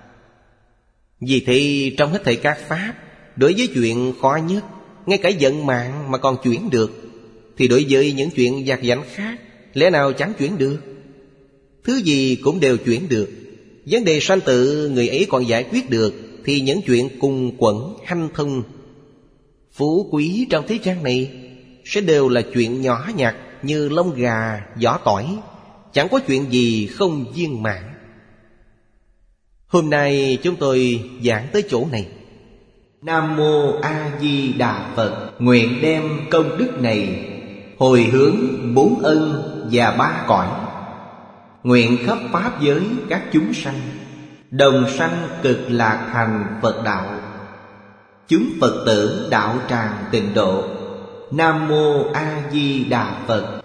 Speaker 1: Vì thế trong hết thảy các pháp, đối với chuyện khó nhất, ngay cả vận mạng mà còn chuyển được, thì đối với những chuyện vặt vãnh khác, lẽ nào chẳng chuyển được? Thứ gì cũng đều chuyển được. Vấn đề sanh tử người ấy còn giải quyết được, thì những chuyện cùng quẩn, hanh thông, phú quý trong thế gian này sẽ đều là chuyện nhỏ nhặt như lông gà, vỏ tỏi, chẳng có chuyện gì không viên mãn. Hôm nay chúng tôi giảng tới chỗ này. Nam Mô A Di Đà Phật. Nguyện đem công đức này hồi hướng bốn ân và ba cõi, nguyện khắp pháp giới các chúng sanh đồng sanh cực lạc thành Phật đạo, chúng Phật tử đạo tràng tịnh độ. Nam Mô A Di Đà Phật.